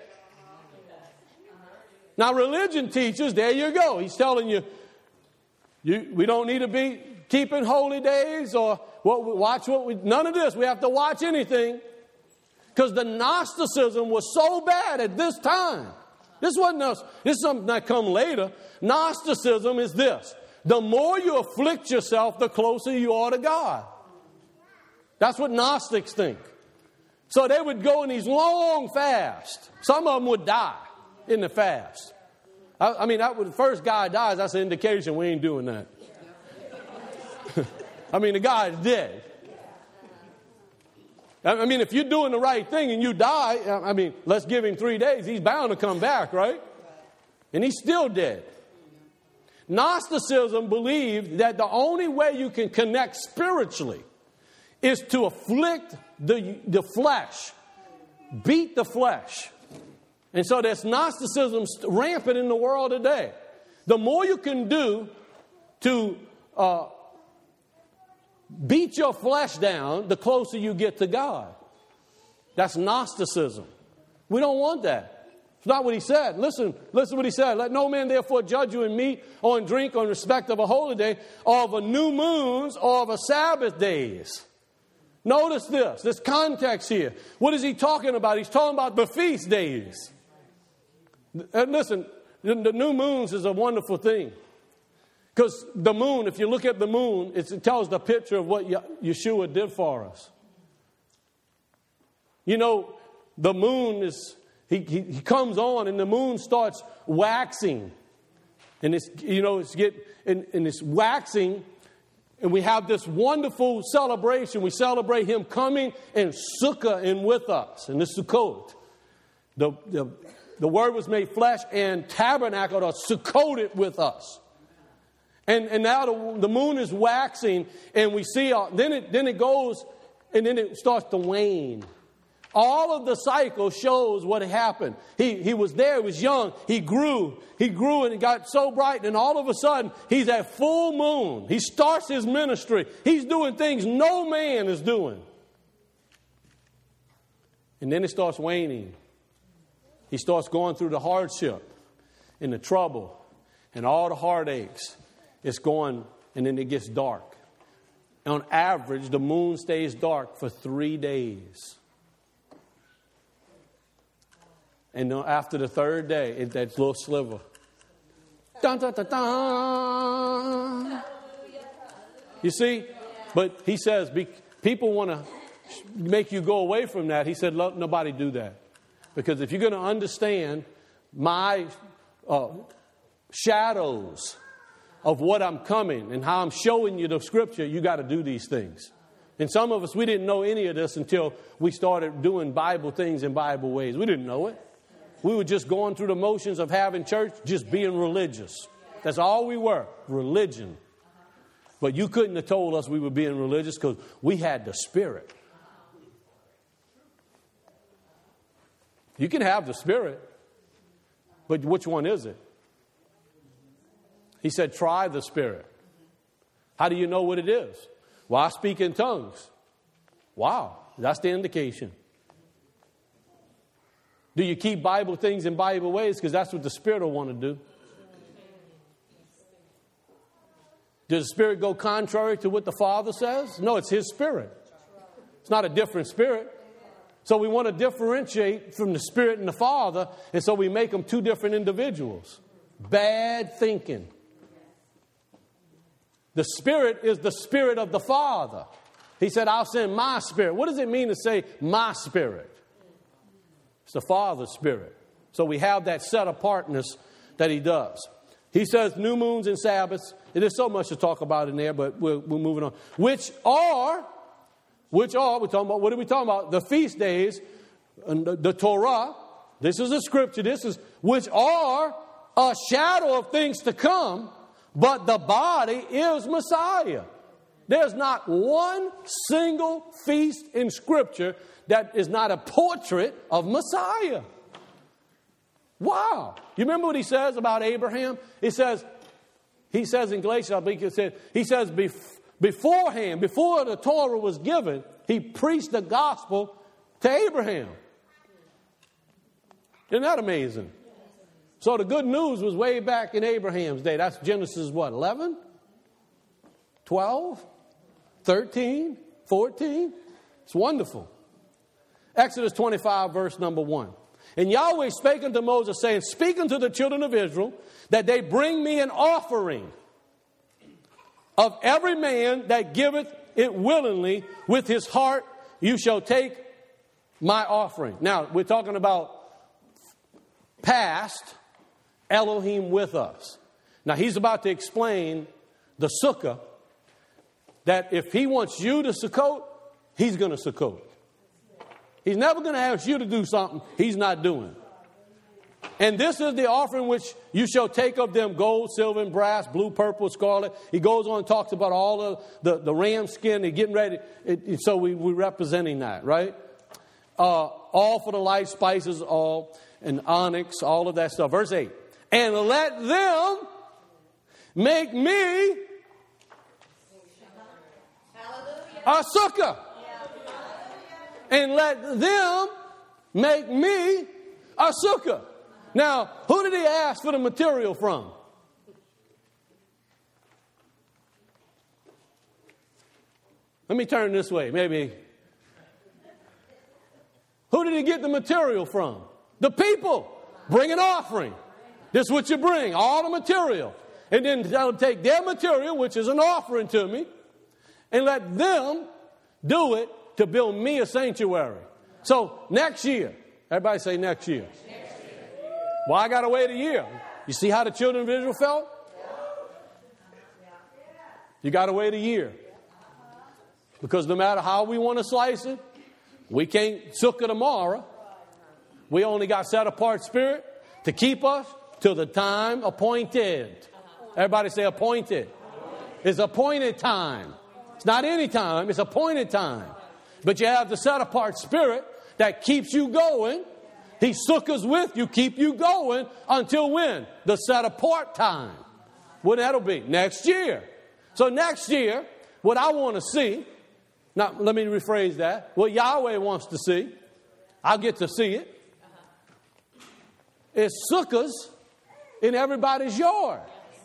Now religion teaches, there you go. He's telling you, you we don't need to be keeping holy days or what we watch what we, none of this. We have to watch anything. Because the Gnosticism was so bad at this time. This wasn't us. This is something that come later. Gnosticism is this. The more you afflict yourself, the closer you are to God. That's what Gnostics think. So they would go in these long fasts. Some of them would die in the fast. I, I mean, that would, the first guy dies, that's an indication we ain't doing that. I mean, the guy's dead. I mean, if you're doing the right thing and you die, I mean, let's give him three days. He's bound to come back, right? And he's still dead. Gnosticism believed that the only way you can connect spiritually is to afflict the, the flesh, beat the flesh. And so there's Gnosticism rampant in the world today. The more you can do to uh, beat your flesh down, the closer you get to God. That's Gnosticism. We don't want that. It's not what he said. Listen, listen what he said. Let no man therefore judge you in meat or in drink or in respect of a holy day or of a new moons or of a Sabbath days. Notice this, this context here. What is he talking about? He's talking about the feast days. And listen, the, the new moons is a wonderful thing. Because the moon, if you look at the moon, it's, it tells the picture of what Yeshua did for us. You know, the moon is, he, he, he comes on and the moon starts waxing. And it's, you know, it's get, and, and it's waxing. And we have this wonderful celebration. We celebrate him coming and sukkah in with us. And this Sukkot. The, the, the word was made flesh and tabernacled or Sukkot with us. And, and now the, the moon is waxing, and we see, uh, then it then it goes, and then it starts to wane. All of the cycle shows what happened. He he was there, he was young, he grew, he grew and it got so bright, and all of a sudden, he's at full moon. He starts his ministry. He's doing things no man is doing. And then it starts waning. He starts going through the hardship and the trouble and all the heartaches. It's going, and then it gets dark. On average, the moon stays dark for three days. And after the third day, it's that little sliver. Dun, dun, dun, dun. You see? But he says, be, people want to make you go away from that. He said, let nobody do that. Because if you're going to understand my uh, shadows of what I'm coming and how I'm showing you the scripture, you got to do these things. And some of us, we didn't know any of this until we started doing Bible things in Bible ways. We didn't know it. We were just going through the motions of having church, just being religious. That's all we were, religion. But you couldn't have told us we were being religious because we had the Spirit. You can have the Spirit, but which one is it? He said, try the Spirit. How do you know what it is? Well, I speak in tongues. Wow, that's the indication. Do you keep Bible things in Bible ways? Because that's what the Spirit will want to do. Does the Spirit go contrary to what the Father says? No, it's His Spirit. It's not a different Spirit. So we want to differentiate from the Spirit and the Father, and so we make them two different individuals. Bad thinking. The Spirit is the Spirit of the Father. He said, I'll send my Spirit. What does it mean to say my Spirit? It's the Father's Spirit. So we have that set apartness that he does. He says new moons and Sabbaths. There's so much to talk about in there, but we're, we're moving on. Which are, which are, we're talking about, what are we talking about? The feast days, and the, the Torah. This is a scripture. This is, which are a shadow of things to come, but the body is Messiah. There's not one single feast in Scripture that is not a portrait of Messiah. Wow. You remember what he says about Abraham? He says, he says in Galatians, I think it said, he says bef- beforehand, before the Torah was given, he preached the gospel to Abraham. Isn't that amazing? So the good news was way back in Abraham's day. That's Genesis what, eleven? twelve? thirteen? fourteen? It's wonderful. Exodus twenty-five, verse number one. And Yahweh spake unto Moses, saying, Speak unto the children of Israel, that they bring me an offering of every man that giveth it willingly with his heart, you shall take my offering. Now, we're talking about past Elohim with us. Now, he's about to explain the sukkah, that if he wants you to sukkot, he's going to sukkot. He's never going to ask you to do something he's not doing. And this is the offering which you shall take of them: gold, silver, and brass, blue, purple, scarlet. He goes on and talks about all of the, the ram skin. They're getting ready. It, it, so we, we're representing that, right? Uh, all for the light, spices, all, and onyx, all of that stuff. Verse eight. And let them make me a sukkah. And let them make me a sukkah. Now, who did he ask for the material from? Let me turn this way, maybe. Who did he get the material from? The people. Bring an offering. This is what you bring, all the material. And then they'll take their material, which is an offering to me, and let them do it to build me a sanctuary. So next year, everybody say next year. Next year. Well, I got to wait a year. You see how the children of Israel felt? You got to wait a year. Because no matter how we want to slice it, we can't sukkah tomorrow. We only got set apart spirit to keep us till the time appointed. Everybody say appointed. It's appointed time. It's not any time. It's appointed time. But you have the set apart spirit that keeps you going. He sukkahs with you, keep you going until when? The set apart time. When that'll be? Next year. So next year, what I want to see, now let me rephrase that. What Yahweh wants to see, I'll get to see it, is sukkahs in everybody's yard.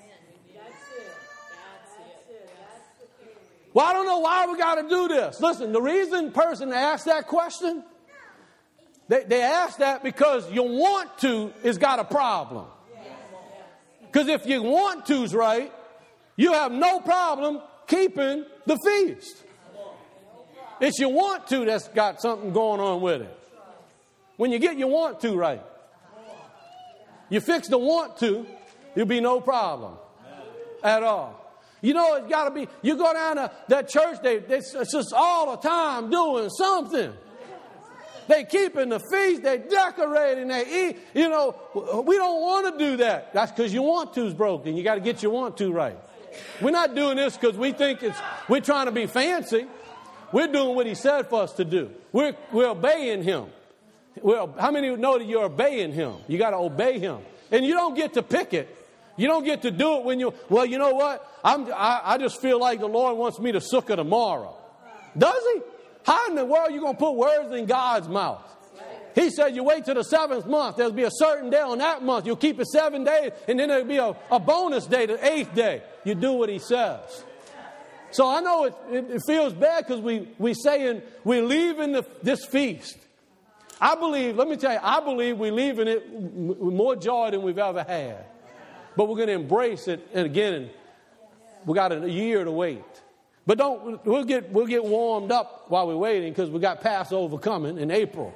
Well, I don't know why we got to do this. Listen, the reason person asked that question, they, they asked that because you want to has got a problem. Because if you want to's right, you have no problem keeping the feast. It's your want to that's got something going on with it. When you get your want to right, you fix the want to, there'll be no problem at all. You know, it's got to be, you go down to that church, they, they, it's just all the time doing something. They keeping the feast, they decorating, they eat. You know, we don't want to do that. That's because your want to's broken. You got to get your want to right. We're not doing this because we think it's, we're trying to be fancy. We're doing what he said for us to do. We're, we're obeying him. We're, how many know that you're obeying him? You got to obey him. And you don't get to pick it. You don't get to do it when you, well, you know what? I'm, I, I just feel like the Lord wants me to sukkah tomorrow. Does he? How in the world are you going to put words in God's mouth? He said you wait till the seventh month. There'll be a certain day on that month. You'll keep it seven days, and then there'll be a, a bonus day, the eighth day. You do what he says. So I know it, it, it feels bad because we, we saying we're leaving the, this feast. I believe, let me tell you, I believe we're leaving it with more joy than we've ever had. But we're going to embrace it and again We got a year to wait. But don't we'll get we'll get warmed up while we're waiting because we got Passover coming in April.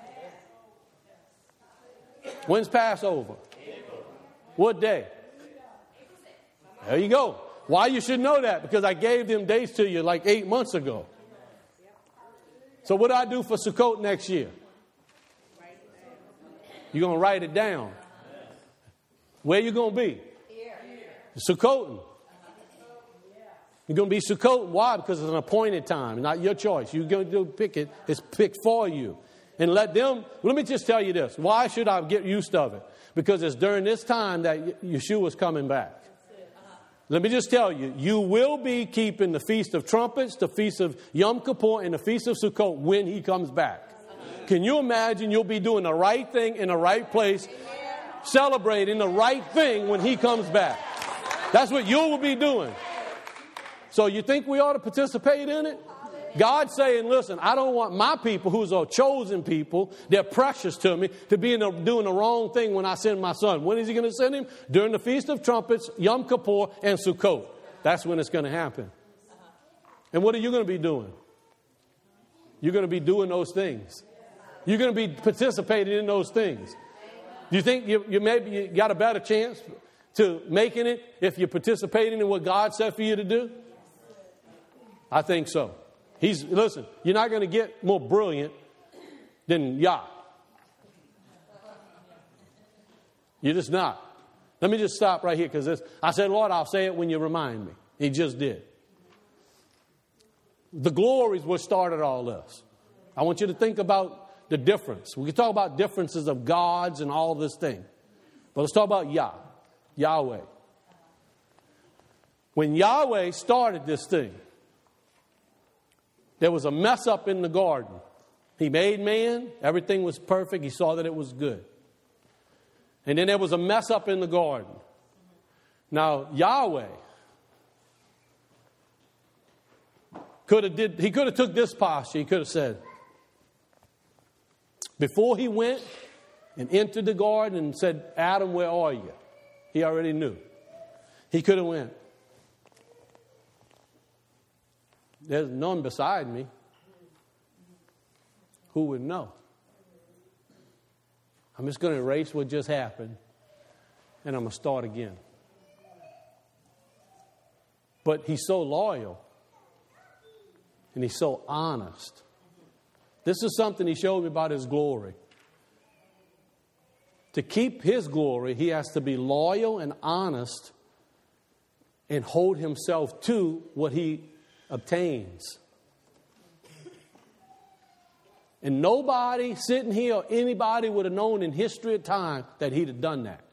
When's Passover? What day? There you go. Why you should know that? Because I gave them dates to you like eight months ago. So what do I do for Sukkot next year? You're going to write it down. Where you going to be? Sukkoting. You're going to be Sukkoting. Why? Because it's an appointed time, not your choice. You're going to pick it. It's picked for you. And let them, let me just tell you this. Why should I get used of it? Because it's during this time that Yeshua is coming back. Let me just tell you, you will be keeping the Feast of Trumpets, the Feast of Yom Kippur, and the Feast of Sukkot when he comes back. Can you imagine you'll be doing the right thing in the right place, celebrating the right thing when he comes back? That's what you will be doing. So you think we ought to participate in it? God's saying, listen, I don't want my people, who's a chosen people, they're precious to me, to be in the, doing the wrong thing when I send my son. When is he going to send him? During the Feast of Trumpets, Yom Kippur, and Sukkot. That's when it's going to happen. And what are you going to be doing? You're going to be doing those things. You're going to be participating in those things. Do you think you, you maybe you got a better chance to making it if you're participating in what God said for you to do? I think so. He's, listen, you're not going to get more brilliant than Yah. You're just not. Let me just stop right here because I said, Lord, I'll say it when you remind me. He just did. The glory is what started all this. I want you to think about the difference. We can talk about differences of gods and all this thing. But let's talk about Yah, Yahweh. When Yahweh started this thing, there was a mess up in the garden. He made man. Everything was perfect. He saw that it was good. And then there was a mess up in the garden. Now, Yahweh could have did, he could have took this posture. He could have said, before he went and entered the garden and said, Adam, where are you? He already knew. He could have went, there's none beside me. Who would know? I'm just going to erase what just happened, and I'm going to start again. But he's so loyal, and he's so honest. This is something he showed me about his glory. To keep his glory, he has to be loyal and honest and hold himself to what he obtains. And nobody sitting here or anybody would have known in history of time that he'd have done that.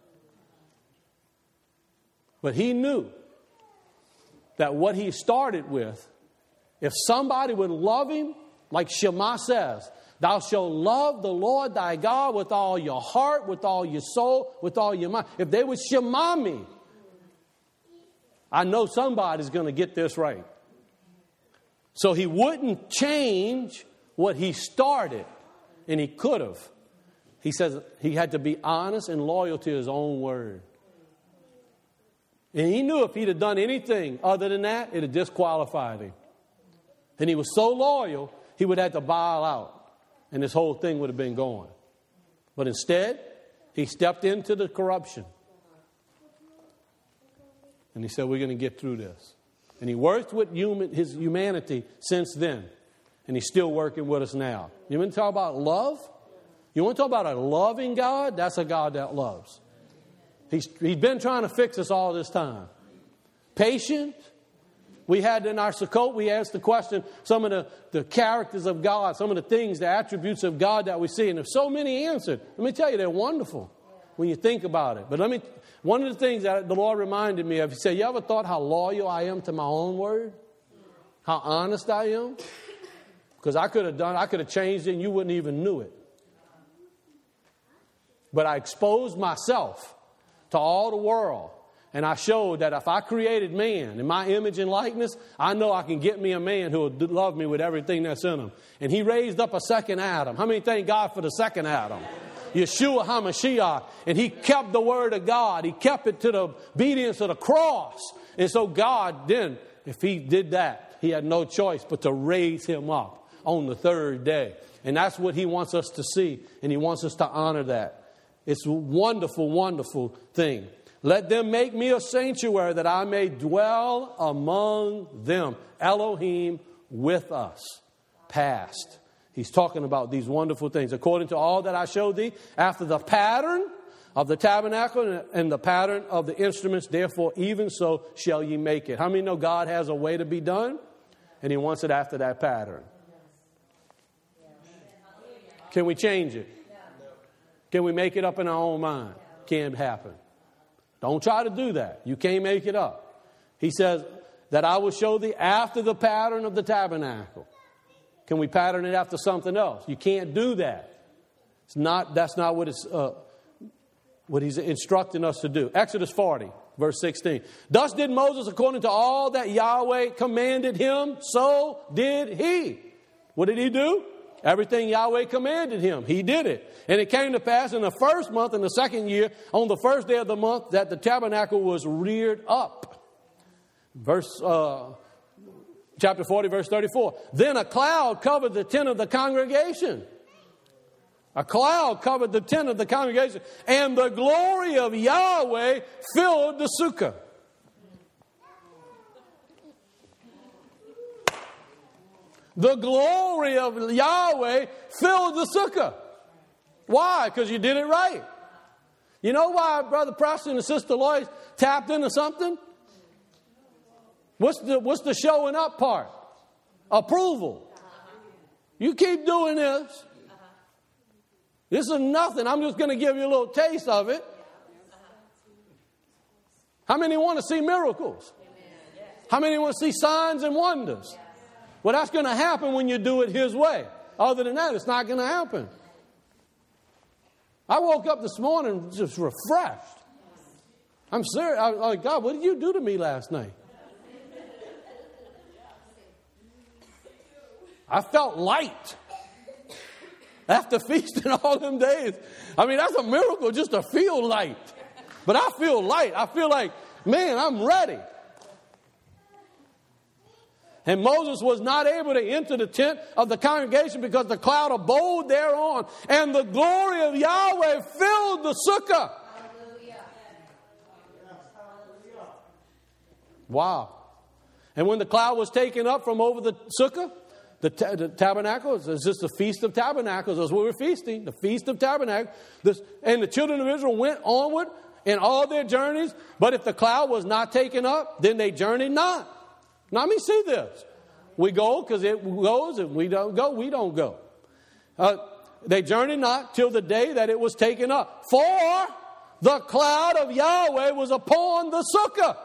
But he knew that what he started with, if somebody would love him, like Shema says, thou shalt love the Lord thy God with all your heart, with all your soul, with all your mind. If they would Shema me, I know somebody's going to get this right. So he wouldn't change what he started, and he could have. He says he had to be honest and loyal to his own word. And he knew if he'd have done anything other than that, it had disqualified him. And he was so loyal, he would have to bow out, and this whole thing would have been going. But instead, he stepped into the corruption. And he said, we're going to get through this. And he worked with human, his humanity since then. And he's still working with us now. You want to talk about love? You want to talk about a loving God? That's a God that loves. He's, he's been trying to fix us all this time. Patient. We had in our Sukkot, we asked the question, some of the, the characters of God, some of the things, the attributes of God that we see. And there's so many answered. Let me tell you, they're wonderful when you think about it. But let me, one of the things that the Lord reminded me of, he said, you ever thought how loyal I am to my own word? How honest I am? Because I could have done, I could have changed it and you wouldn't even knew it. But I exposed myself to all the world. And I showed that if I created man in my image and likeness, I know I can get me a man who will love me with everything that's in him. And he raised up a second Adam. How many thank God for the second Adam? Yeshua HaMashiach. And he kept the word of God. He kept it to the obedience of the cross. And so God then, if he did that, he had no choice but to raise him up on the third day. And that's what he wants us to see. And he wants us to honor that. It's a wonderful, wonderful thing. Let them make me a sanctuary that I may dwell among them. Elohim with us. Past. He's talking about these wonderful things. According to all that I showed thee, after the pattern of the tabernacle and the pattern of the instruments, therefore even so shall ye make it. How many know God has a way to be done? And he wants it after that pattern. Can we change it? Can we make it up in our own mind? Can't happen. Don't try to do that. You can't make it up. He says that I will show thee after the pattern of the tabernacle. Can we pattern it after something else? You can't do that. It's not. That's not what it's uh, what he's instructing us to do. Exodus forty, verse sixteen. Thus did Moses according to all that Yahweh commanded him, so did he. What did he do? Everything Yahweh commanded him, he did it. And it came to pass in the first month, in the second year, on the first day of the month, that the tabernacle was reared up. Verse, uh, chapter forty, verse thirty-four. Then a cloud covered the tent of the congregation. A cloud covered the tent of the congregation, and the glory of Yahweh filled the sukkah. The glory of Yahweh filled the sukkah. Why? Because you did it right. You know why Brother Preston and Sister Lois tapped into something? What's the, what's the showing up part? Approval. You keep doing this. This is nothing. I'm just going to give you a little taste of it. How many want to see miracles? How many want to see signs and wonders? Well, that's going to happen when you do it His way. Other than that, it's not going to happen. I woke up this morning just refreshed. I'm serious. I was like, God, what did you do to me last night? I felt light. After feasting all them days. I mean, that's a miracle just to feel light. But I feel light. I feel like, man, I'm ready. And Moses was not able to enter the tent of the congregation because the cloud abode thereon. And the glory of Yahweh filled the sukkah. Hallelujah. Wow. And when the cloud was taken up from over the sukkah, the, ta- the tabernacle, it's just the Feast of Tabernacles. That's what we're feasting, the Feast of Tabernacles. This, and the children of Israel went onward in all their journeys. But if the cloud was not taken up, then they journeyed not. Now, let me see this. We go because it goes. If we don't go, we don't go. Uh, they journeyed not till the day that it was taken up. For the cloud of Yahweh was upon the sukkah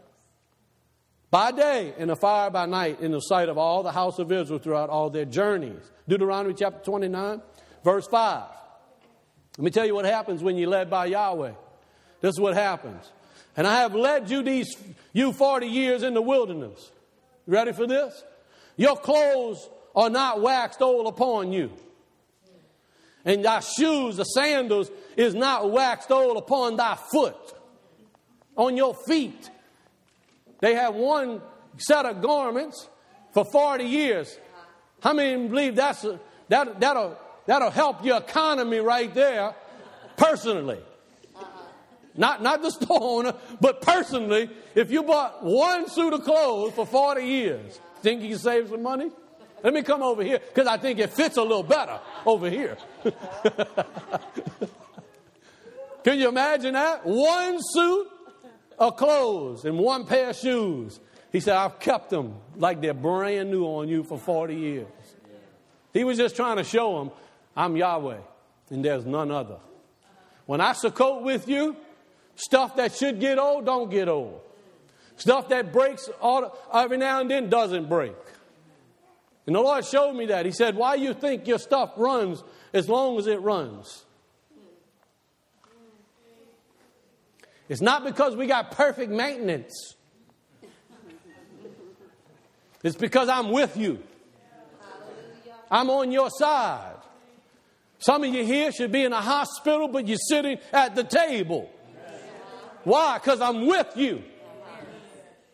by day and the fire by night in the sight of all the house of Israel throughout all their journeys. Deuteronomy chapter twenty-nine, verse five. Let me tell you what happens when you're led by Yahweh. This is what happens. And I have led you these you forty years in the wilderness. You ready for this? Your clothes are not waxed old upon you. And thy shoes, the sandals, is not waxed old upon thy foot. On your feet. They have one set of garments for forty years. How many believe that's a, that, that'll, that'll help your economy right there personally? Not, not the store owner, but personally, if you bought one suit of clothes for forty years, think you can save some money? Let me come over here, because I think it fits a little better over here. Can you imagine that? One suit of clothes and one pair of shoes. He said, I've kept them like they're brand new on you for forty years. He was just trying to show them, I'm Yahweh, and there's none other. When I sukkot with you, stuff that should get old, don't get old. Stuff that breaks all, every now and then doesn't break. And the Lord showed me that. He said, why do you think your stuff runs as long as it runs? It's not because we got perfect maintenance. It's because I'm with you. I'm on your side. Some of you here should be in a hospital, but you're sitting at the table. Why? Because I'm with you.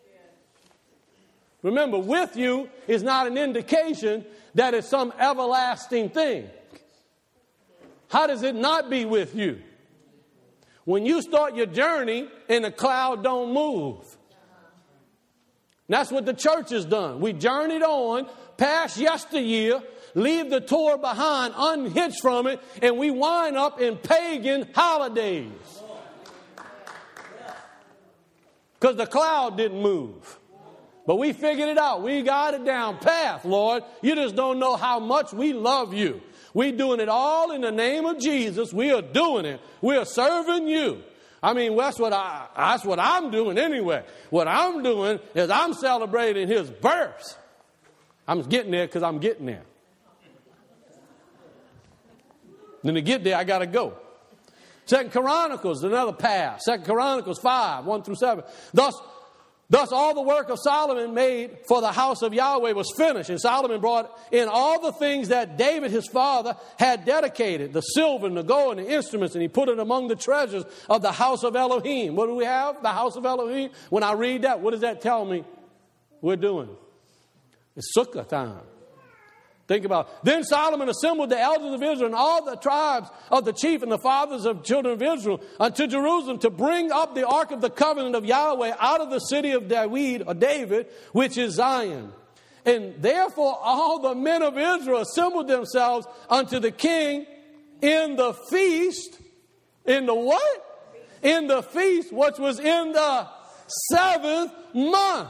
Remember, with you is not an indication that it's some everlasting thing. How does it not be with you? When you start your journey and the cloud don't move. And that's what the church has done. We journeyed on past yesteryear, leave the tour behind, unhitched from it, and we wind up in pagan holidays. Because the cloud didn't move. But we figured it out. We got it down path, Lord. You just don't know how much we love you. We're doing it all in the name of Jesus. We are doing it. We are serving you. I mean, that's what, I, that's what I'm doing anyway. What I'm doing is I'm celebrating his birth. I'm getting there because I'm getting there. Then to get there, I got to go. Second Chronicles, another path. Second Chronicles five, one through seven. Thus, Thus all the work of Solomon made for the house of Yahweh was finished. And Solomon brought in all the things that David his father had dedicated, the silver and the gold and the instruments, and he put it among the treasures of the house of Elohim. What do we have? The house of Elohim. When I read that, what does that tell me we're doing? It's Sukkah time. Think about it. Then Solomon assembled the elders of Israel and all the tribes of the chief and the fathers of children of Israel unto Jerusalem to bring up the ark of the covenant of Yahweh out of the city of David, or David, which is Zion. And therefore all the men of Israel assembled themselves unto the king in the feast. In the what? In the feast, which was in the seventh month.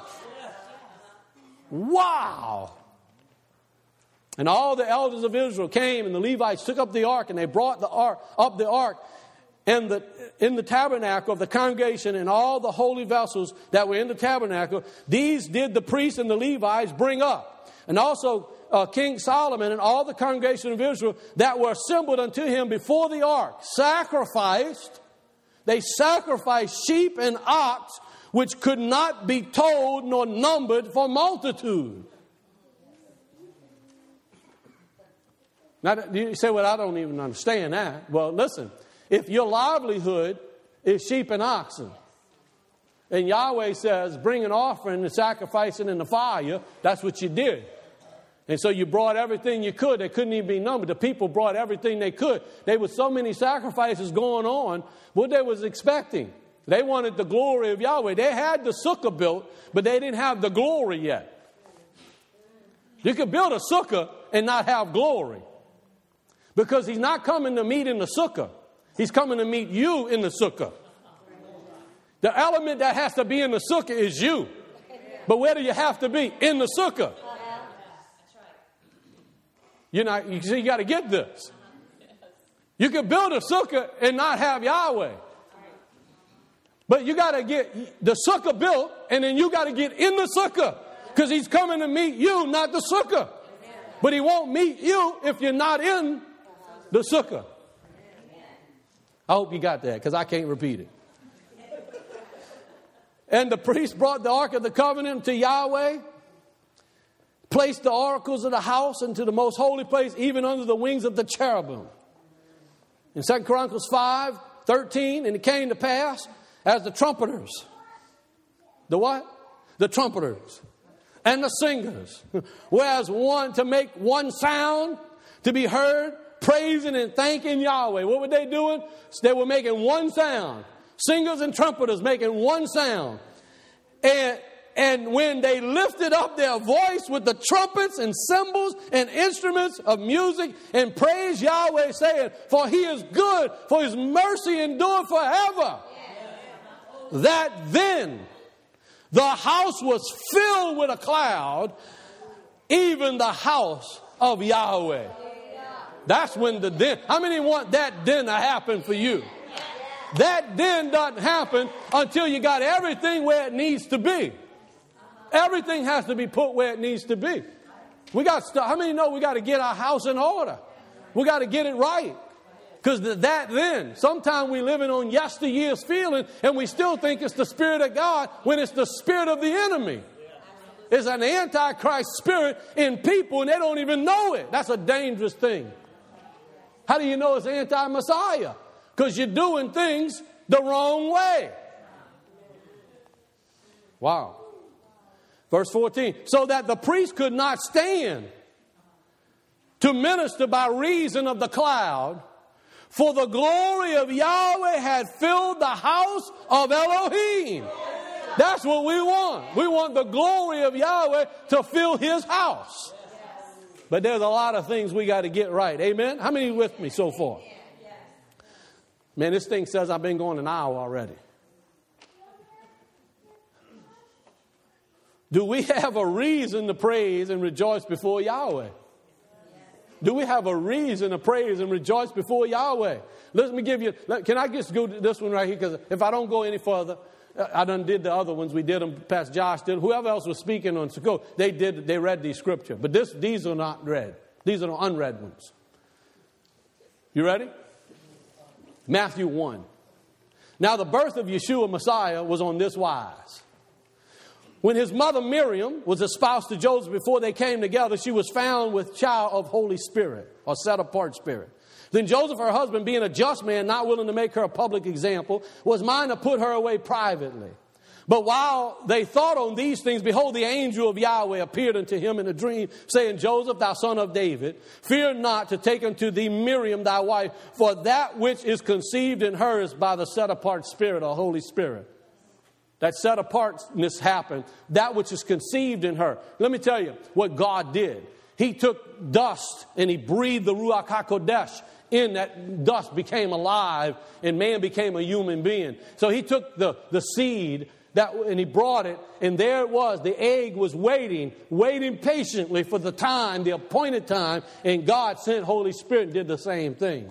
Wow. And all the elders of Israel came, and the Levites took up the ark, and they brought the ark up the ark and the, in the tabernacle of the congregation, and all the holy vessels that were in the tabernacle. These did the priests and the Levites bring up. And also uh, King Solomon and all the congregation of Israel that were assembled unto him before the ark sacrificed. They sacrificed sheep and ox, which could not be told nor numbered for multitude. Now, you say, well, I don't even understand that. Well, listen, if your livelihood is sheep and oxen, and Yahweh says, bring an offering and sacrifice it in the fire, that's what you did. And so you brought everything you could. They couldn't even be numbered. The people brought everything they could. There were so many sacrifices going on. What they was expecting, they wanted the glory of Yahweh. They had the sukkah built, but they didn't have the glory yet. You could build a sukkah and not have glory. Because he's not coming to meet in the sukkah. He's coming to meet you in the sukkah. The element that has to be in the sukkah is you. But where do you have to be? In the sukkah. You're not, you see, you got to get this. You can build a sukkah and not have Yahweh. But you got to get the sukkah built, and then you got to get in the sukkah. Because he's coming to meet you, not the sukkah. But he won't meet you if you're not in the sukkah. I hope you got that, because I can't repeat it. And the priest brought the ark of the covenant to Yahweh, placed the oracles of the house into the most holy place, even under the wings of the cherubim. In Second Chronicles five, thirteen, and it came to pass as the trumpeters, the what? The trumpeters and the singers, whereas one to make one sound to be heard, praising and thanking Yahweh. What were they doing? They were making one sound. Singers and trumpeters making one sound. And, and when they lifted up their voice with the trumpets and cymbals and instruments of music and praised Yahweh, saying, for he is good, for his mercy endureth forever. That then the house was filled with a cloud, even the house of Yahweh. That's when the then. How many want that then to happen for you? That then doesn't happen until you got everything where it needs to be. Everything has to be put where it needs to be. We got stuff. How many know we got to get our house in order? We got to get it right. Because that then, sometimes we living on yesteryear's feeling, and we still think it's the Spirit of God when it's the spirit of the enemy. It's an antichrist spirit in people, and they don't even know it. That's a dangerous thing. How do you know it's anti-Messiah? Because you're doing things the wrong way. Wow. Verse fourteen, so that the priest could not stand to minister by reason of the cloud, for the glory of Yahweh had filled the house of Elohim. That's what we want. We want the glory of Yahweh to fill his house. But there's a lot of things we got to get right. Amen? How many with me so far? Man, this thing says I've been going an hour already. Do we have a reason to praise and rejoice before Yahweh? Do we have a reason to praise and rejoice before Yahweh? Let me give you, can I just go to this one right here? Because if I don't go any further, I done did the other ones. We did them. Pastor Josh did. Whoever else was speaking on Sukkot, they did. They read these scripture. But this, these are not read. These are the unread ones. You ready? Matthew one. Now the birth of Yeshua Messiah was on this wise. When his mother Miriam was espoused to Joseph before they came together, she was found with child of Holy Spirit, or set apart spirit. Then Joseph, her husband, being a just man, not willing to make her a public example, was minded to put her away privately. But while they thought on these things, behold, the angel of Yahweh appeared unto him in a dream, saying, Joseph, thou son of David, fear not to take unto thee Miriam thy wife, for that which is conceived in her is by the set apart spirit, or Holy Spirit. That set apartness happened, that which is conceived in her. Let me tell you what God did. He took dust and he breathed the Ruach HaKodesh in. That dust became alive and man became a human being. So he took the, the seed that, and he brought it, and there it was. The egg was waiting, waiting patiently for the time, the appointed time, and God sent Holy Spirit and did the same thing.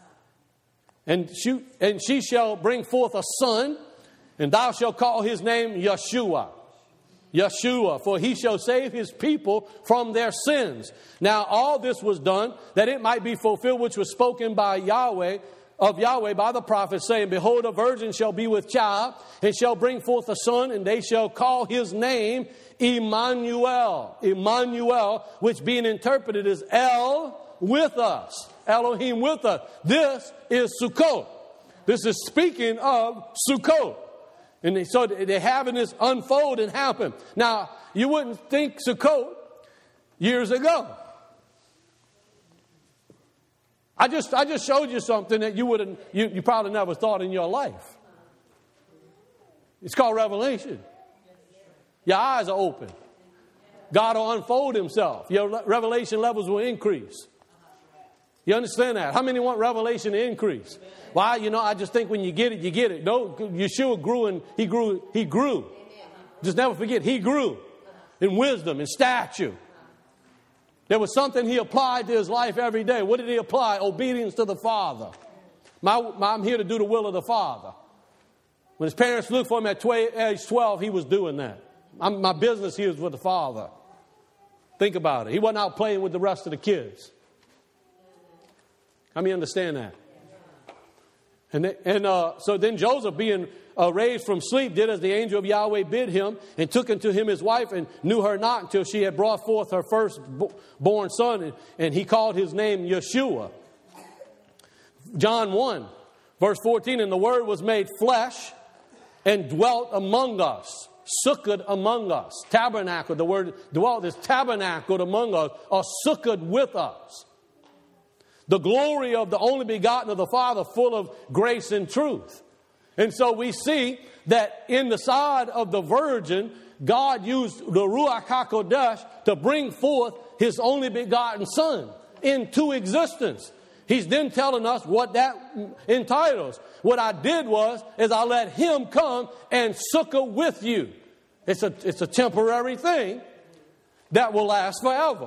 And she, and she shall bring forth a son, and thou shalt call his name Yeshua. Yeshua, for he shall save his people from their sins. Now all this was done that it might be fulfilled which was spoken by Yahweh, of Yahweh by the prophet, saying, behold, a virgin shall be with child, and shall bring forth a son, and they shall call his name Emmanuel. Emmanuel, which being interpreted is El with us. Elohim with us. This is Sukkot. This is speaking of Sukkot. And they, so they're having this unfold and happen. Now, you wouldn't think Sukkot years ago. I just I just showed you something that you wouldn't you, you probably never thought in your life. It's called revelation. Your eyes are open. God will unfold himself. Your revelation levels will increase. You understand that? How many want revelation to increase? Why? You know, I just think when you get it, you get it. No, Yeshua grew and he grew. He grew. Just never forget, he grew in wisdom and stature. There was something he applied to his life every day. What did he apply? Obedience to the Father. My, my, I'm here to do the will of the Father. When his parents looked for him at age twelve, he was doing that. I'm, my business here is with the Father. Think about it. He wasn't out playing with the rest of the kids. How many understand that? And, they, and uh, so then Joseph, being uh, raised from sleep, did as the angel of Yahweh bid him, and took unto him his wife, and knew her not until she had brought forth her firstborn son, and, and he called his name Yeshua. John one, verse fourteen, and the Word was made flesh and dwelt among us. Sukkot among us. Tabernacle, the word dwelt is tabernacled among us, or sukkot with us. The glory of the only begotten of the Father, full of grace and truth. And so we see that in the side of the virgin, God used the Ruach HaKodesh to bring forth his only begotten Son into existence. He's then telling us what that entitles. What I did was, is I let him come and succor with you. It's a, it's a temporary thing that will last forever.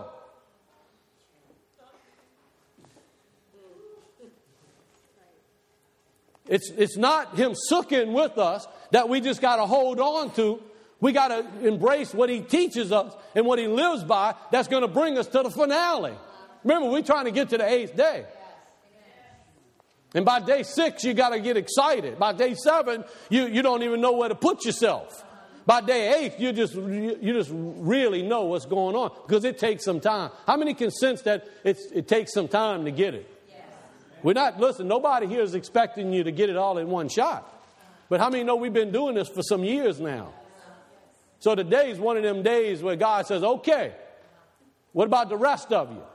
It's, it's not him sucking with us that we just got to hold on to. We got to embrace what he teaches us and what he lives by. That's going to bring us to the finale. Remember, we're trying to get to the eighth day. And by day six, you got to get excited. By day seven, you, you don't even know where to put yourself. By day eight, you just you just really know what's going on because it takes some time. How many can sense that it's, it takes some time to get it? We're not, listen, nobody here is expecting you to get it all in one shot. But how many know we've been doing this for some years now? So today is one of them days where God says, okay, what about the rest of you?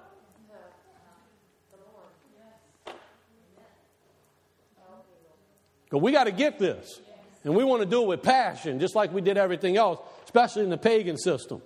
Because we got to get this. And we want to do it with passion, just like we did everything else, especially in the pagan systems.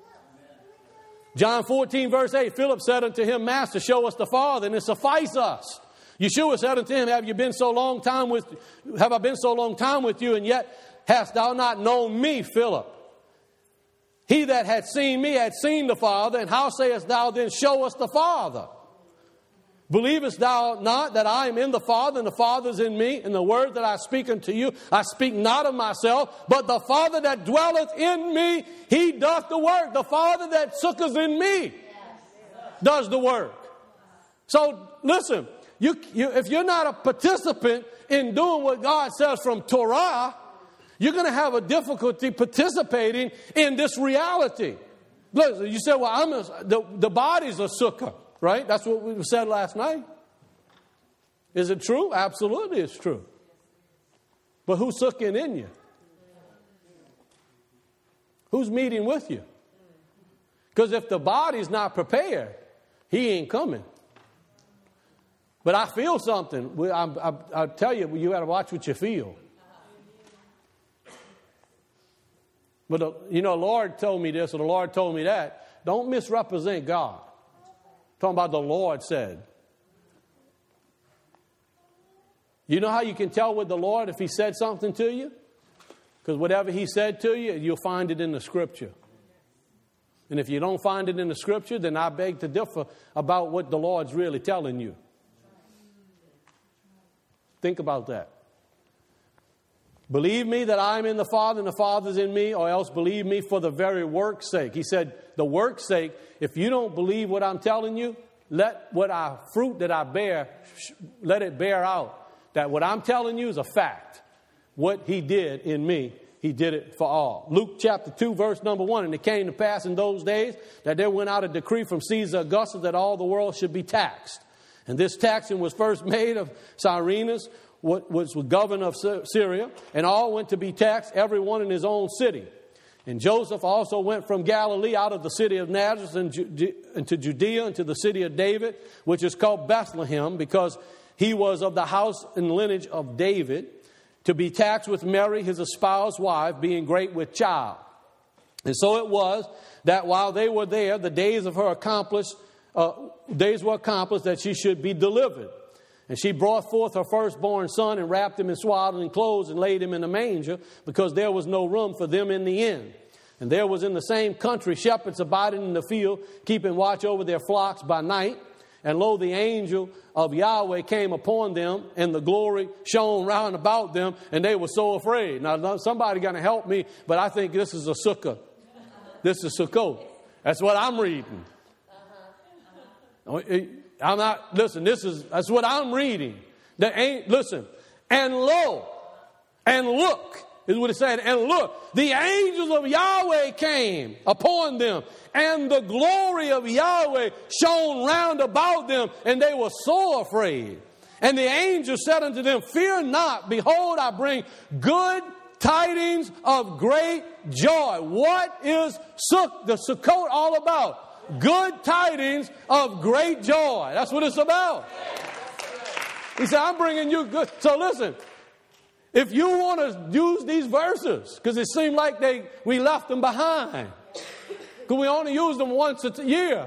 John fourteen, verse eight, Philip said unto him, Master, show us the Father, and it suffice us. Yeshua said unto him, Have you been so long time with have I been so long time with you, and yet hast thou not known me, Philip? He that had seen me had seen the Father, and how sayest thou then, show us the Father? Believest thou not that I am in the Father, and the Father is in me, and the word that I speak unto you, I speak not of myself, but the Father that dwelleth in me, he doth the work. The Father that succors in me does the work. So listen, you, you, if you're not a participant in doing what God says from Torah, you're going to have a difficulty participating in this reality. Listen, you say, well, I'm a, the, the body's a sukkah. Right? That's what we said last night. Is it true? Absolutely it's true. But who's sucking in you? Who's meeting with you? Because if the body's not prepared, he ain't coming. But I feel something. I, I, I tell you, you got to watch what you feel. But, the, you know, the Lord told me this, or the Lord told me that. Don't misrepresent God. Talking about the Lord said. You know how you can tell with the Lord if he said something to you? Because whatever he said to you, you'll find it in the Scripture. And if you don't find it in the Scripture, then I beg to differ about what the Lord's really telling you. Think about that. Believe me that I am in the Father and the Father is in me, or else believe me for the very work's sake. He said, the work's sake, if you don't believe what I'm telling you, let what I fruit that I bear, let it bear out. That what I'm telling you is a fact. What he did in me, he did it for all. Luke chapter two, verse number one. And it came to pass in those days that there went out a decree from Caesar Augustus that all the world should be taxed. And this taxing was first made of Cyrenius, what was the governor of Syria, and all went to be taxed, every one in his own city. And Joseph also went from Galilee out of the city of Nazareth into Judea, into the city of David, which is called Bethlehem, because he was of the house and lineage of David, to be taxed with Mary, his espoused wife, being great with child. And so it was that while they were there, the days of her accomplished, uh, days were accomplished that she should be delivered. And she brought forth her firstborn son and wrapped him in swaddling clothes and laid him in a manger, because there was no room for them in the inn. And there was in the same country shepherds abiding in the field, keeping watch over their flocks by night. And lo, the angel of Yahweh came upon them, and the glory shone round about them, and they were so afraid. Now, somebody going to help me, but I think this is a sukkah. This is Sukkot. That's what I'm reading. I'm not, listen, this is, that's what I'm reading. The ain't, listen, and lo, and look, is what it said, and look, the angels of Yahweh came upon them, and the glory of Yahweh shone round about them, and they were so afraid. And the angel said unto them, fear not, behold, I bring good tidings of great joy. What is Suk, the Sukkot all about? Good tidings of great joy. That's what it's about. He said, I'm bringing you good. So listen, if you want to use these verses, because it seemed like they we left them behind, because we only use them once a year.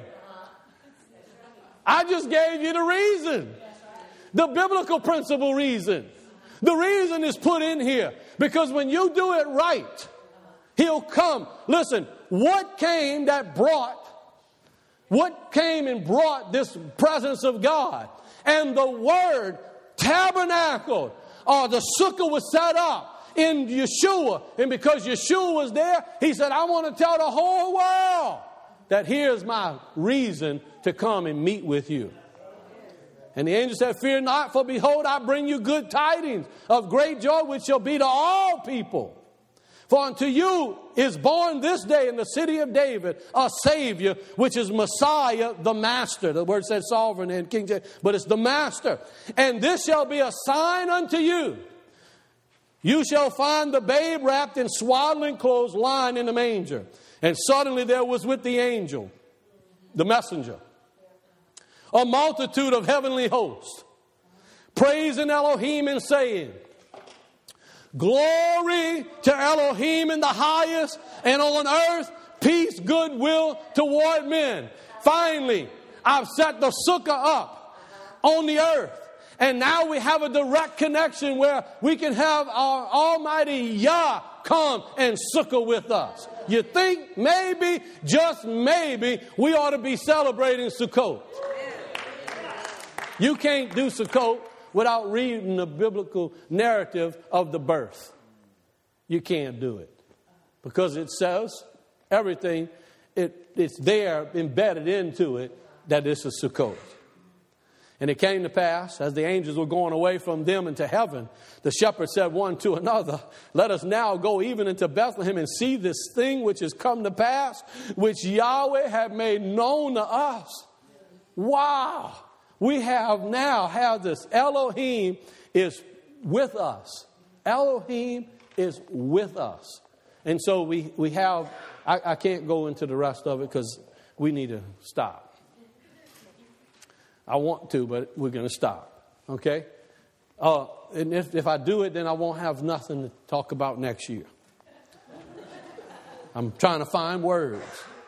I just gave you the reason. The biblical principle reason. The reason is put in here. Because when you do it right, he'll come. Listen, what came that brought What came and brought this presence of God? And the word tabernacled, or the sukkah was set up in Yeshua. And because Yeshua was there, he said, I want to tell the whole world that here's my reason to come and meet with you. And the angel said, fear not, for behold, I bring you good tidings of great joy, which shall be to all people. For unto you is born this day in the city of David a Savior, which is Messiah, the Master. The word says sovereign in King James, but it's the Master. And this shall be a sign unto you. You shall find the babe wrapped in swaddling clothes, lying in the manger. And suddenly there was with the angel, the messenger, a multitude of heavenly hosts, praising Elohim and saying, Glory to Elohim in the highest, and on earth peace, goodwill toward men. Finally, I've set the sukkah up on the earth. And now we have a direct connection where we can have our Almighty Yah come and sukkah with us. You think maybe, just maybe, we ought to be celebrating Sukkot. You can't do Sukkot without reading the biblical narrative of the birth. You can't do it. Because it says everything, it, it's there embedded into it that this is Sukkot. And it came to pass, as the angels were going away from them into heaven, the shepherds said one to another, Let us now go even into Bethlehem and see this thing which has come to pass, which Yahweh had made known to us. Wow! We have now have this. Elohim is with us. Elohim is with us. And so we, we have, I, I can't go into the rest of it because we need to stop. I want to, but we're going to stop. Okay? Uh, and if, if I do it, then I won't have nothing to talk about next year. I'm trying to find words.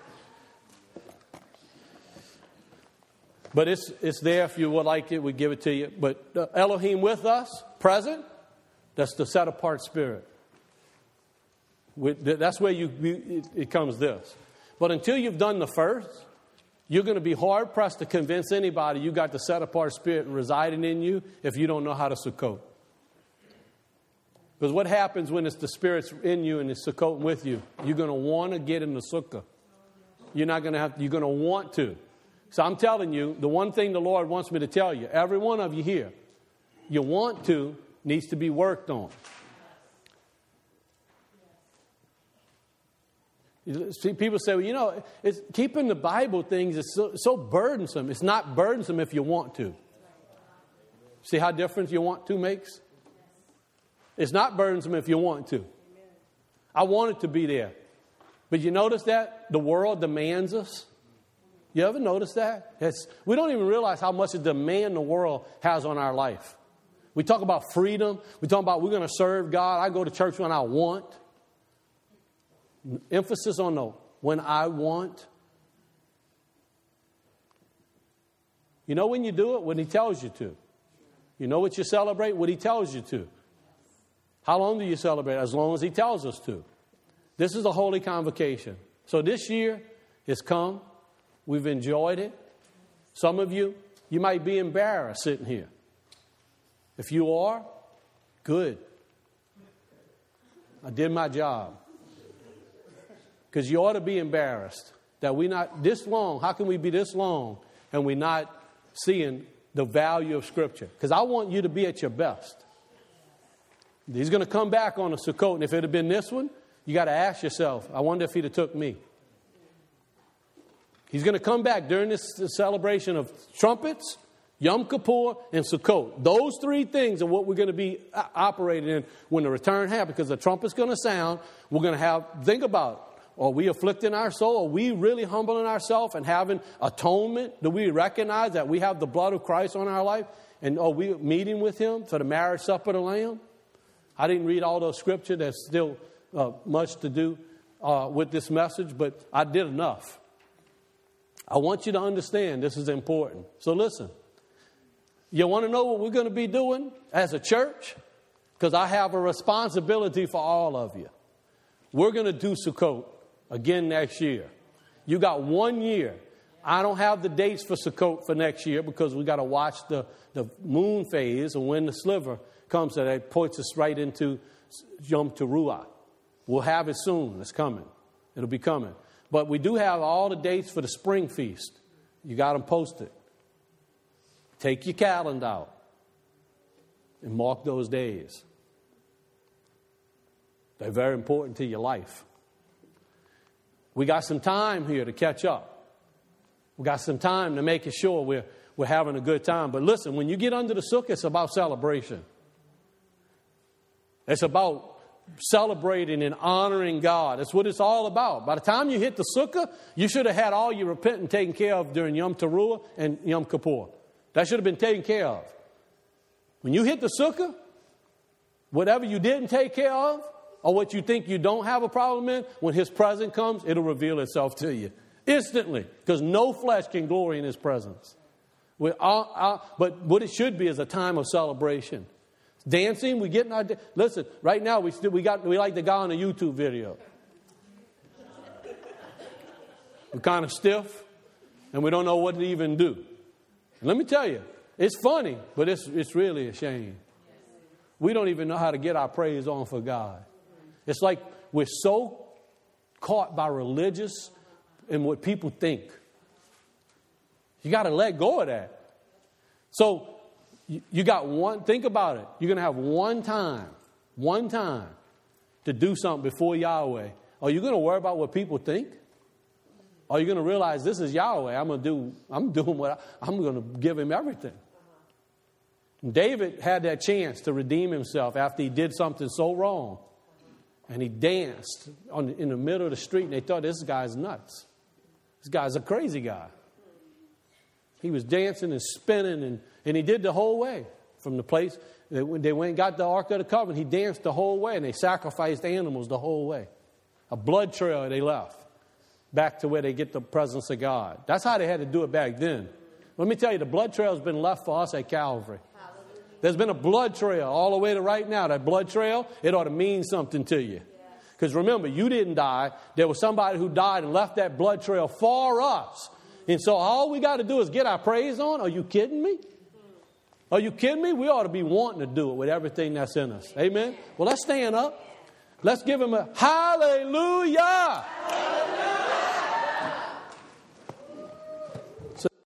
But it's it's there if you would like it, we give it to you. But uh, Elohim with us, present, that's the set apart spirit. With, that's where you, you it, it comes this. But until you've done the first, you're going to be hard pressed to convince anybody you got the set apart spirit residing in you if you don't know how to Sukkot. Because what happens when it's the spirit's in you and it's Sukkot with you? You're going to want to get in the sukkah. You're not going to have. You're going to want to. So I'm telling you, the one thing the Lord wants me to tell you, every one of you here, you want to, needs to be worked on. See, people say, well, you know, it's, keeping the Bible things is so, so burdensome. It's not burdensome if you want to. See how different you want to makes? It's not burdensome if you want to. I want it to be there. But you notice that? The world demands us. You ever notice that? It's, we don't even realize how much a demand the world has on our life. We talk about freedom. We talk about we're going to serve God. I go to church when I want. Emphasis on the when I want. You know when you do it? When He tells you to. You know what you celebrate? What He tells you to. How long do you celebrate? As long as He tells us to. This is a holy convocation. So this year it's come. We've enjoyed it. Some of you, you might be embarrassed sitting here. If you are, good. I did my job. Because you ought to be embarrassed that we not this long. How can we be this long and we're not seeing the value of Scripture? Because I want you to be at your best. He's going to come back on a Sukkot, and if it had been this one, you got to ask yourself, I wonder if He'd have took me. He's going to come back during this celebration of trumpets, Yom Kippur, and Sukkot. Those three things are what we're going to be operating in when the return happens. Because the trumpet's going to sound. We're going to have, think about it. Are we afflicting our soul? Are we really humbling ourselves and having atonement? Do we recognize that we have the blood of Christ on our life? And are we meeting with Him for the marriage supper of the Lamb? I didn't read all those scripture. There's still uh, much to do uh, with this message, but I did enough. I want you to understand this is important. So listen, you want to know what we're going to be doing as a church? Because I have a responsibility for all of you. We're going to do Sukkot again next year. You got one year. I don't have the dates for Sukkot for next year because we got to watch the, the moon phase, and when the sliver comes, that it points us right into Yom Teruah. We'll have it soon. It's coming. It'll be coming. But we do have all the dates for the spring feast. You got them posted. Take your calendar out and mark those days. They're very important to your life. We got some time here to catch up. We got some time to make sure we're, we're having a good time. But listen, when you get under the sukkah, it's about celebration. It's about celebrating and honoring God. That's what it's all about. By the time you hit the sukkah, you should have had all your repenting taken care of during Yom Teruah and Yom Kippur. That should have been taken care of. When you hit the sukkah, whatever you didn't take care of, or what you think you don't have a problem in, when His presence comes, it'll reveal itself to you instantly, because no flesh can glory in His presence. We're all, all, but what it should be is a time of celebration. Dancing, we getting our... Listen, right now we still, we got we like the guy on the YouTube video. We're kind of stiff, and we don't know what to even do. And let me tell you, it's funny, but it's it's really a shame. We don't even know how to get our praise on for God. It's like we're so caught by religious and what people think. You got to let go of that. So you, you got one, think about it. You're going to have one time, one time to do something before Yahweh. Are you going to worry about what people think? Are you going to realize this is Yahweh? I'm going to do, I'm doing what I, I'm going to give Him everything. David had that chance to redeem himself after he did something so wrong. And he danced on, in the middle of the street, and they thought, this guy's nuts. This guy's a crazy guy. He was dancing and spinning, and, and he did the whole way. From the place, they, they went and got the Ark of the Covenant, he danced the whole way, and they sacrificed animals the whole way. A blood trail they left back to where they get the presence of God. That's how they had to do it back then. Let me tell you, the blood trail has been left for us at Calvary. There's been a blood trail all the way to right now. That blood trail, it ought to mean something to you. Because remember, you didn't die. There was somebody who died and left that blood trail for us. And so all we got to do is get our praise on. Are you kidding me? Are you kidding me? We ought to be wanting to do it with everything that's in us. Amen? Well, let's stand up. Let's give Him a hallelujah. Hallelujah.